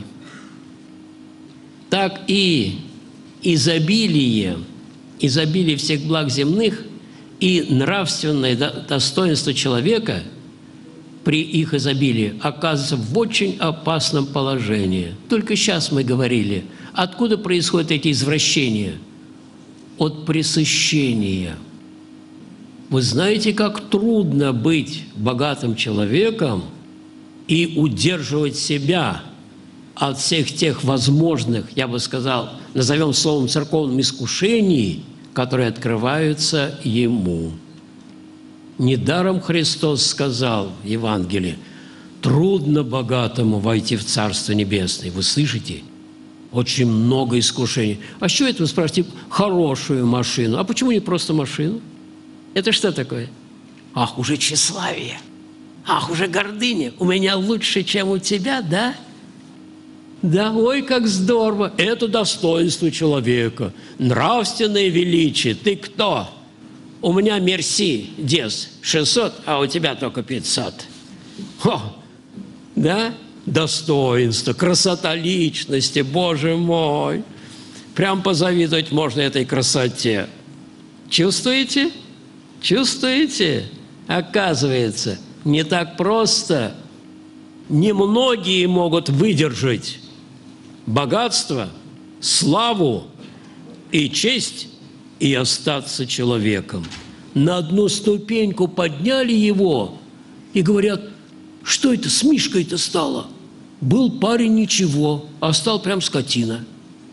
так и изобилие всех благ земных и нравственное достоинство человека при их изобилии оказывается в очень опасном положении. Только сейчас мы говорили, откуда происходят эти извращения? От пресыщения. Вы знаете, как трудно быть богатым человеком и удерживать себя от всех тех возможных, я бы сказал, назовем словом церковным искушений, которые открываются ему. Недаром Христос сказал в Евангелии: трудно богатому войти в Царство Небесное. Вы слышите? Очень много искушений. А с чего это вы спрашиваете? Хорошую машину. А почему не просто машину? Это что такое? Ах, уже тщеславие. Ах, уже гордыня. У меня лучше, чем у тебя, да? Да, ой, как здорово. Это достоинство человека. Нравственное величие. Ты кто? У меня Мерси, Дез, 600, а у тебя только 500. Хо! Да? Достоинство, красота личности, Боже мой. Прям позавидовать можно этой красоте. Чувствуете? Чувствуете? Оказывается, не так просто. Немногие могут выдержать богатство, славу и честь и остаться человеком. На одну ступеньку подняли его и говорят: что это с Мишкой-то стало? Был парень ничего, а стал прям скотина.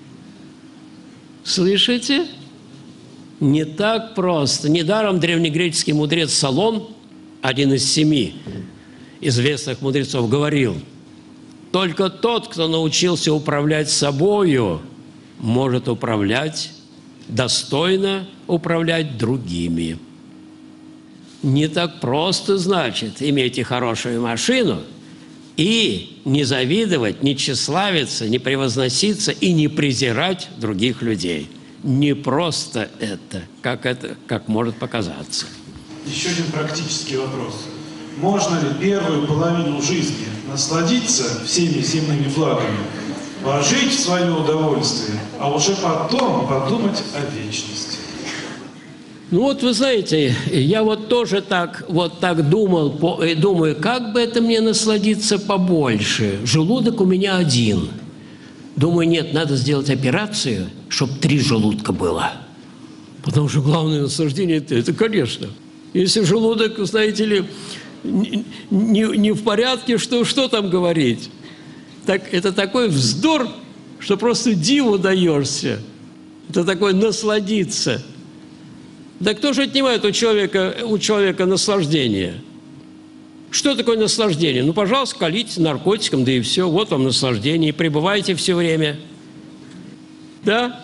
Слышите? Не так просто. Недаром древнегреческий мудрец Солон, один из 7 известных мудрецов, говорил: только тот, кто научился управлять собою, может управлять, достойно управлять другими. Не так просто, значит, иметь хорошую машину и не завидовать, не тщеславиться, не превозноситься и не презирать других людей. Не просто это, как может показаться. Еще один практический вопрос. Можно ли первую половину жизни насладиться всеми земными благами, вложить в свое удовольствие, а уже потом подумать о вечности? Ну вот вы знаете, я вот тоже так думал, и думаю, как бы это мне насладиться побольше. Желудок у меня один. Думаю, нет, надо сделать операцию, чтобы 3 желудка было. Потому что главное наслаждение это, конечно. Если желудок, знаете ли, не в порядке, что там говорить? Так, это такой вздор, что просто диву даешься. Это такое насладиться. Да кто же отнимает у человека наслаждение? Что такое наслаждение? Ну, пожалуйста, колите наркотиком, да и все. Вот вам наслаждение. И пребывайте все время. Да?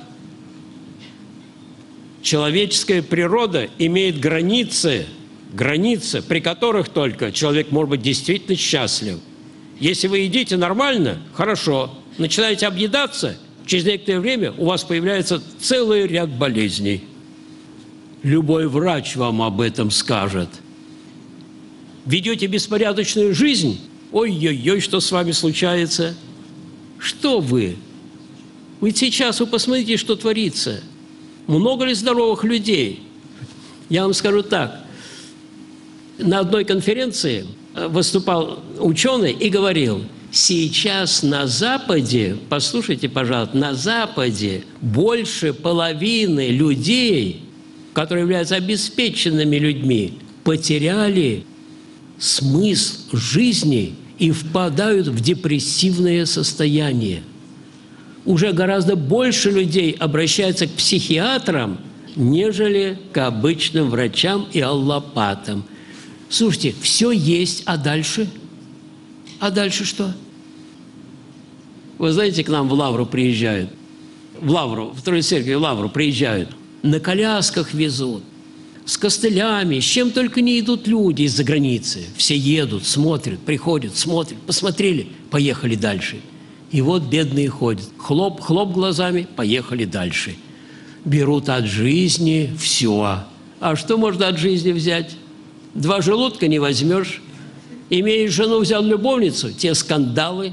Человеческая природа имеет границы, при которых только человек может быть действительно счастлив. Если вы едите нормально, хорошо. Начинаете объедаться, через некоторое время у вас появляется целый ряд болезней. Любой врач вам об этом скажет. Ведете беспорядочную жизнь? Ой-ой-ой, что с вами случается? Что вы? Ведь сейчас вы посмотрите, что творится. Много ли здоровых людей? Я вам скажу так. На одной конференции выступал ученый и говорил: сейчас на Западе, послушайте, пожалуйста, на Западе больше половины людей, которые являются обеспеченными людьми, потеряли смысл жизни и впадают в депрессивное состояние. Уже гораздо больше людей обращаются к психиатрам, нежели к обычным врачам и аллопатам. Слушайте, все есть, а дальше? А дальше что? Вы знаете, к нам в Лавру приезжают, в Троицкую церковь в Лавру приезжают, на колясках везут, с костылями, с чем только не идут люди из-за границы. Все едут, смотрят, приходят, смотрят, посмотрели, поехали дальше. И вот бедные ходят, хлоп глазами, поехали дальше. Берут от жизни все. А что можно от жизни взять? 2 желудка не возьмешь. Имеешь жену, взял любовницу, те скандалы.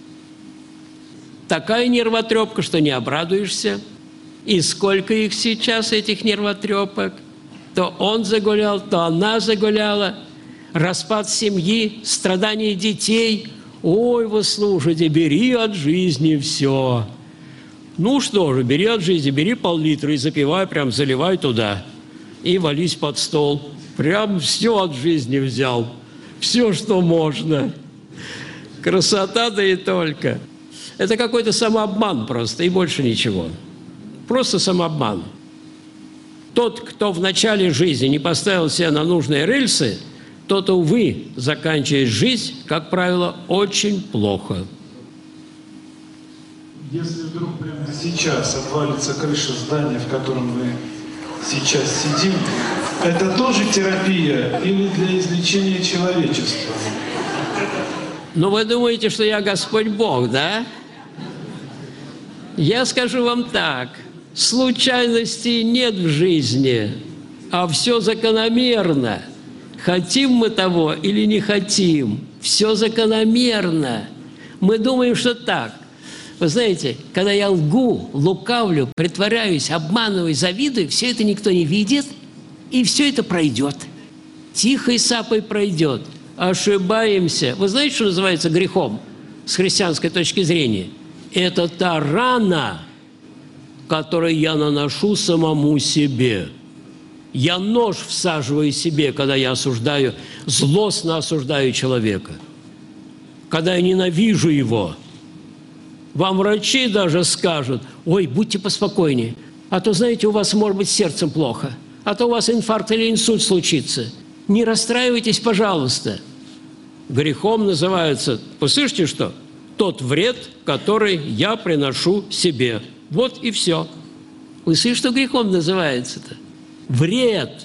Такая нервотрепка, что не обрадуешься. И сколько их сейчас, этих нервотрепок? То он загулял, то она загуляла. Распад семьи, страдания детей. Ой, вы слушайте, бери от жизни все. Ну что же, бери от жизни, бери пол-литра и запивай, прям заливай туда. И вались под стол. Прям все от жизни взял. Все, что можно. Красота, да и только. Это какой-то самообман просто, и больше ничего. Просто самообман. Тот, кто в начале жизни не поставил себя на нужные рельсы, тот, увы, заканчивает жизнь, как правило, очень плохо. Если вдруг прямо сейчас обвалится крыша здания, в котором мы сейчас сидим, это тоже терапия или для излечения человечества? Но вы думаете, что я Господь Бог, да? Я скажу вам так. Случайностей нет в жизни, а все закономерно. Хотим мы того или не хотим, все закономерно. Мы думаем, что так. Вы знаете, когда я лгу, лукавлю, притворяюсь, обманываю, завидую, все это никто не видит, и все это пройдет. Тихой сапой пройдет. Ошибаемся. Вы знаете, что называется грехом с христианской точки зрения? Это та рана, которую я наношу самому себе. Я нож всаживаю себе, когда я осуждаю, злостно осуждаю человека. Когда я ненавижу его. Вам врачи даже скажут: ой, будьте поспокойнее, а то, знаете, у вас может быть с сердцем плохо, а то у вас инфаркт или инсульт случится. Не расстраивайтесь, пожалуйста. Грехом называется, вы слышите что? Тот вред, который я приношу себе. Вот и все. Вы слышите, что грехом называется-то? Вред.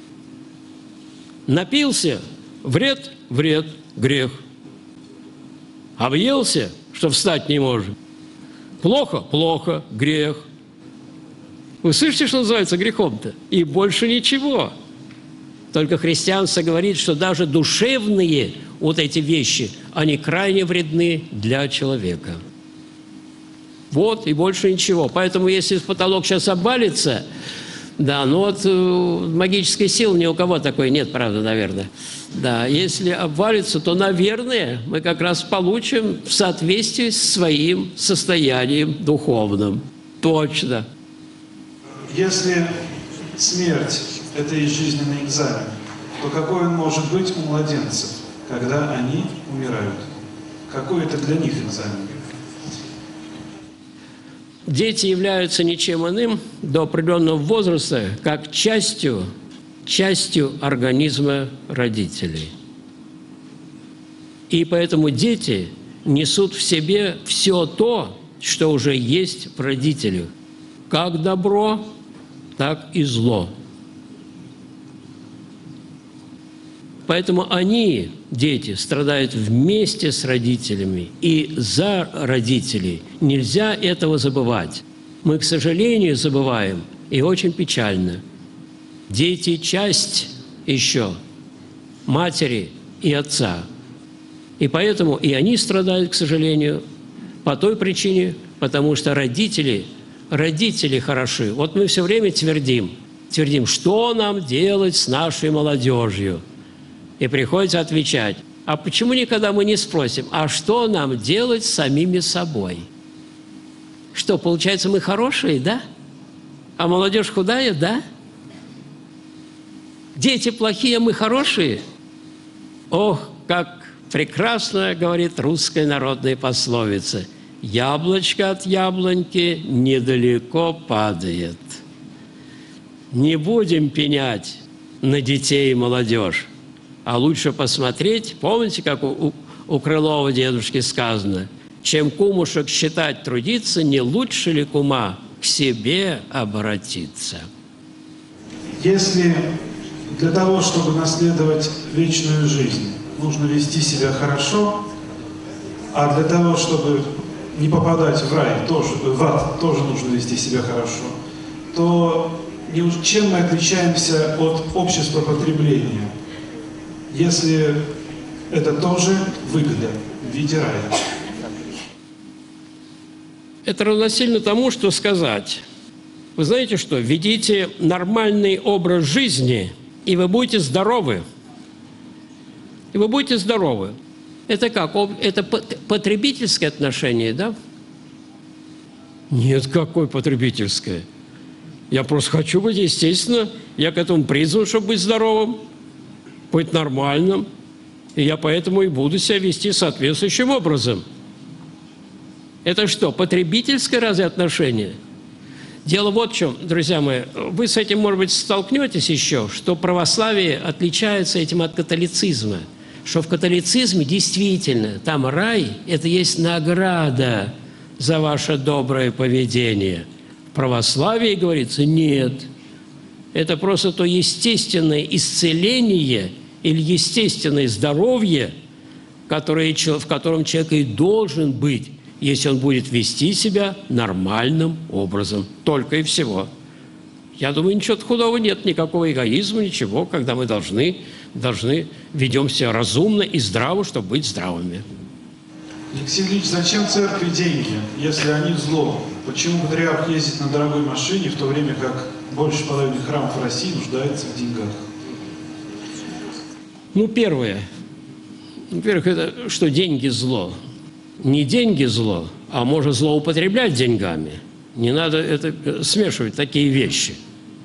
Напился – вред, вред, грех. Объелся, что встать не может. Плохо, плохо, грех. Вы слышите, что называется грехом-то? И больше ничего. Только христианство говорит, что даже душевные вот эти вещи, они крайне вредны для человека. Вот, и больше ничего. Поэтому, если потолок сейчас обвалится, да, ну вот магической силы ни у кого такой нет, правда, наверное. Да, если обвалится, то, наверное, мы как раз получим в соответствии с своим состоянием духовным. Точно. Если смерть – это и жизненный экзамен, то какой он может быть у младенцев, когда они умирают? Какой это для них экзамен? Дети являются ничем иным до определенного возраста, как частью организма родителей. И поэтому дети несут в себе все то, что уже есть в родителях, как добро, так и зло. Поэтому они, дети, страдают вместе с родителями и за родителей. Нельзя этого забывать. Мы, к сожалению, забываем, и очень печально. Дети – часть еще матери и отца. И поэтому и они страдают, к сожалению, по той причине, потому что родители хороши. Вот мы все время твердим, что нам делать с нашей молодежью. И приходится отвечать: а почему никогда мы не спросим, а что нам делать с самими собой? Что, получается, мы хорошие, да? А молодежь худая, да? Дети плохие, а мы хорошие? Ох, как прекрасно говорит русская народная пословица: яблочко от яблоньки недалеко падает. Не будем пенять на детей и молодежь, а лучше посмотреть, помните, как у Крылова дедушки сказано: чем кумушек считать трудиться, не лучше ли кума к себе обратиться? Если для того, чтобы наследовать вечную жизнь, нужно вести себя хорошо, а для того, чтобы не попадать в рай, в ад, тоже нужно вести себя хорошо, то чем мы отличаемся от общества потребления, если это тоже выгода в виде рая? Это равносильно тому, что сказать: вы знаете что, ведите нормальный образ жизни, и вы будете здоровы. И вы будете здоровы. Это как? Это потребительское отношение, да? Нет, какое потребительское? Я просто хочу быть, естественно, я к этому призван, чтобы быть здоровым, быть нормальным. И я поэтому и буду себя вести соответствующим образом. Это что, потребительское разве отношение? Дело вот в чем, друзья мои. Вы с этим, может быть, столкнетесь еще, что православие отличается этим от католицизма. Что в католицизме действительно там рай – это есть награда за ваше доброе поведение. В православии, говорится, нет. Это просто то естественное исцеление или естественное здоровье, в котором человек и должен быть, если он будет вести себя нормальным образом. Только и всего. Я думаю, ничего худого нет, никакого эгоизма, ничего, когда мы должны ведем себя разумно и здраво, чтобы быть здравыми. Алексей Ильич, зачем церкви деньги, если они зло? Почему патриарх ездит на дорогой машине, в то время как больше половины храмов России нуждается в деньгах? Ну, первое. Во-первых, это что деньги зло. Не деньги зло, а можно злоупотреблять деньгами. Не надо это смешивать, такие вещи.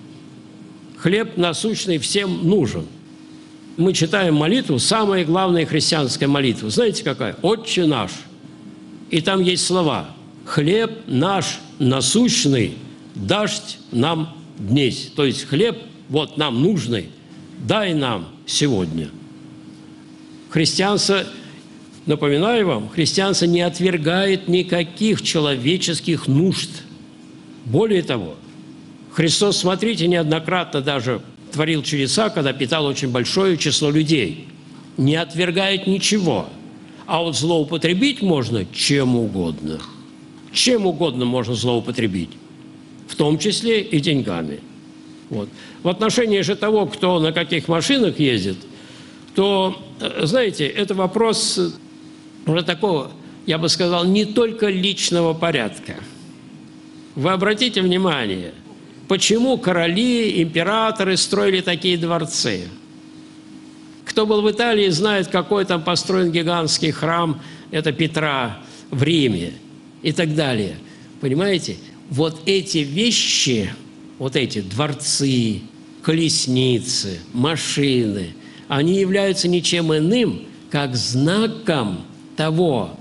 Хлеб насущный всем нужен. Мы читаем молитву, самая главная христианская молитва. Знаете какая? «Отче наш». И там есть слова «Хлеб наш насущный, дашь нам днесь». То есть хлеб, вот нам нужный, дай нам сегодня. Христианство, напоминаю вам, христианство не отвергает никаких человеческих нужд. Более того, Христос, смотрите, неоднократно даже творил чудеса, когда питал очень большое число людей. Не отвергает ничего. А вот злоупотребить можно чем угодно. Чем угодно можно злоупотребить. В том числе и деньгами. Вот. В отношении же того, кто на каких машинах ездит, то, знаете, это вопрос уже такого, я бы сказал, не только личного порядка. Вы обратите внимание, почему короли, императоры строили такие дворцы? Кто был в Италии, знает, какой там построен гигантский храм, это Петра в Риме и так далее. Понимаете? Вот эти вещи, вот эти дворцы, колесницы, машины, они являются ничем иным, как знаком того,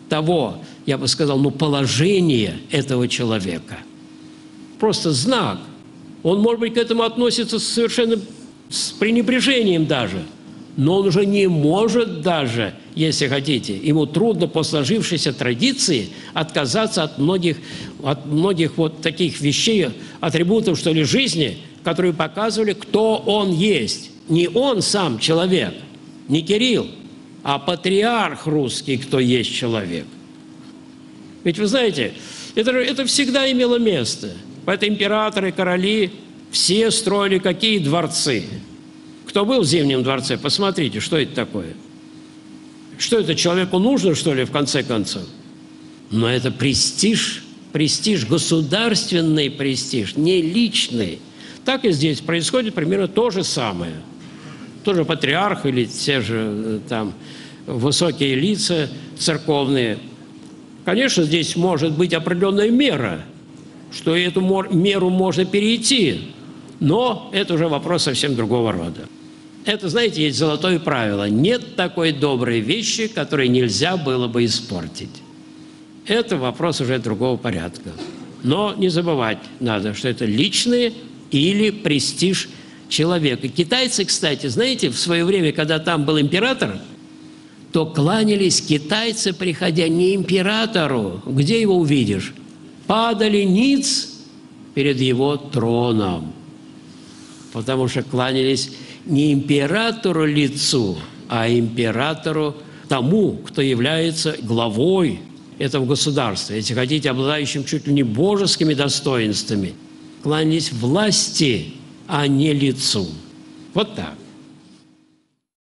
я бы сказал, положения этого человека. Просто знак. Он, может быть, к этому относится совершенно с пренебрежением даже, но он уже не может даже, если хотите, ему трудно по сложившейся традиции отказаться от многих вот таких вещей, атрибутов, что ли, жизни, которые показывали, кто он есть. Не он сам человек, не Кирилл, а патриарх русский, кто есть человек. Ведь вы знаете, это всегда имело место. Поэтому императоры, короли, все строили какие дворцы. Кто был в Зимнем дворце, посмотрите, что это такое. Что это, человеку нужно, что ли, в конце концов? Но это престиж, государственный престиж, не личный. Так и здесь происходит примерно то же самое. Тоже патриарх или те же там высокие лица церковные. Конечно, здесь может быть определенная мера, что эту меру можно перейти, но это уже вопрос совсем другого рода. Это, знаете, есть золотое правило. Нет такой доброй вещи, которую нельзя было бы испортить. Это вопрос уже другого порядка. Но не забывать надо, что это личный или престиж человека. Китайцы, кстати, знаете, в свое время, когда там был император, то кланялись китайцы, приходя не императору. Где его увидишь? Падали ниц перед его троном. Потому что кланялись не императору лицу, а императору тому, кто является главой этого государства. Если хотите, обладающим чуть ли не божескими достоинствами. Кланялись власти, а не лицу. Вот так.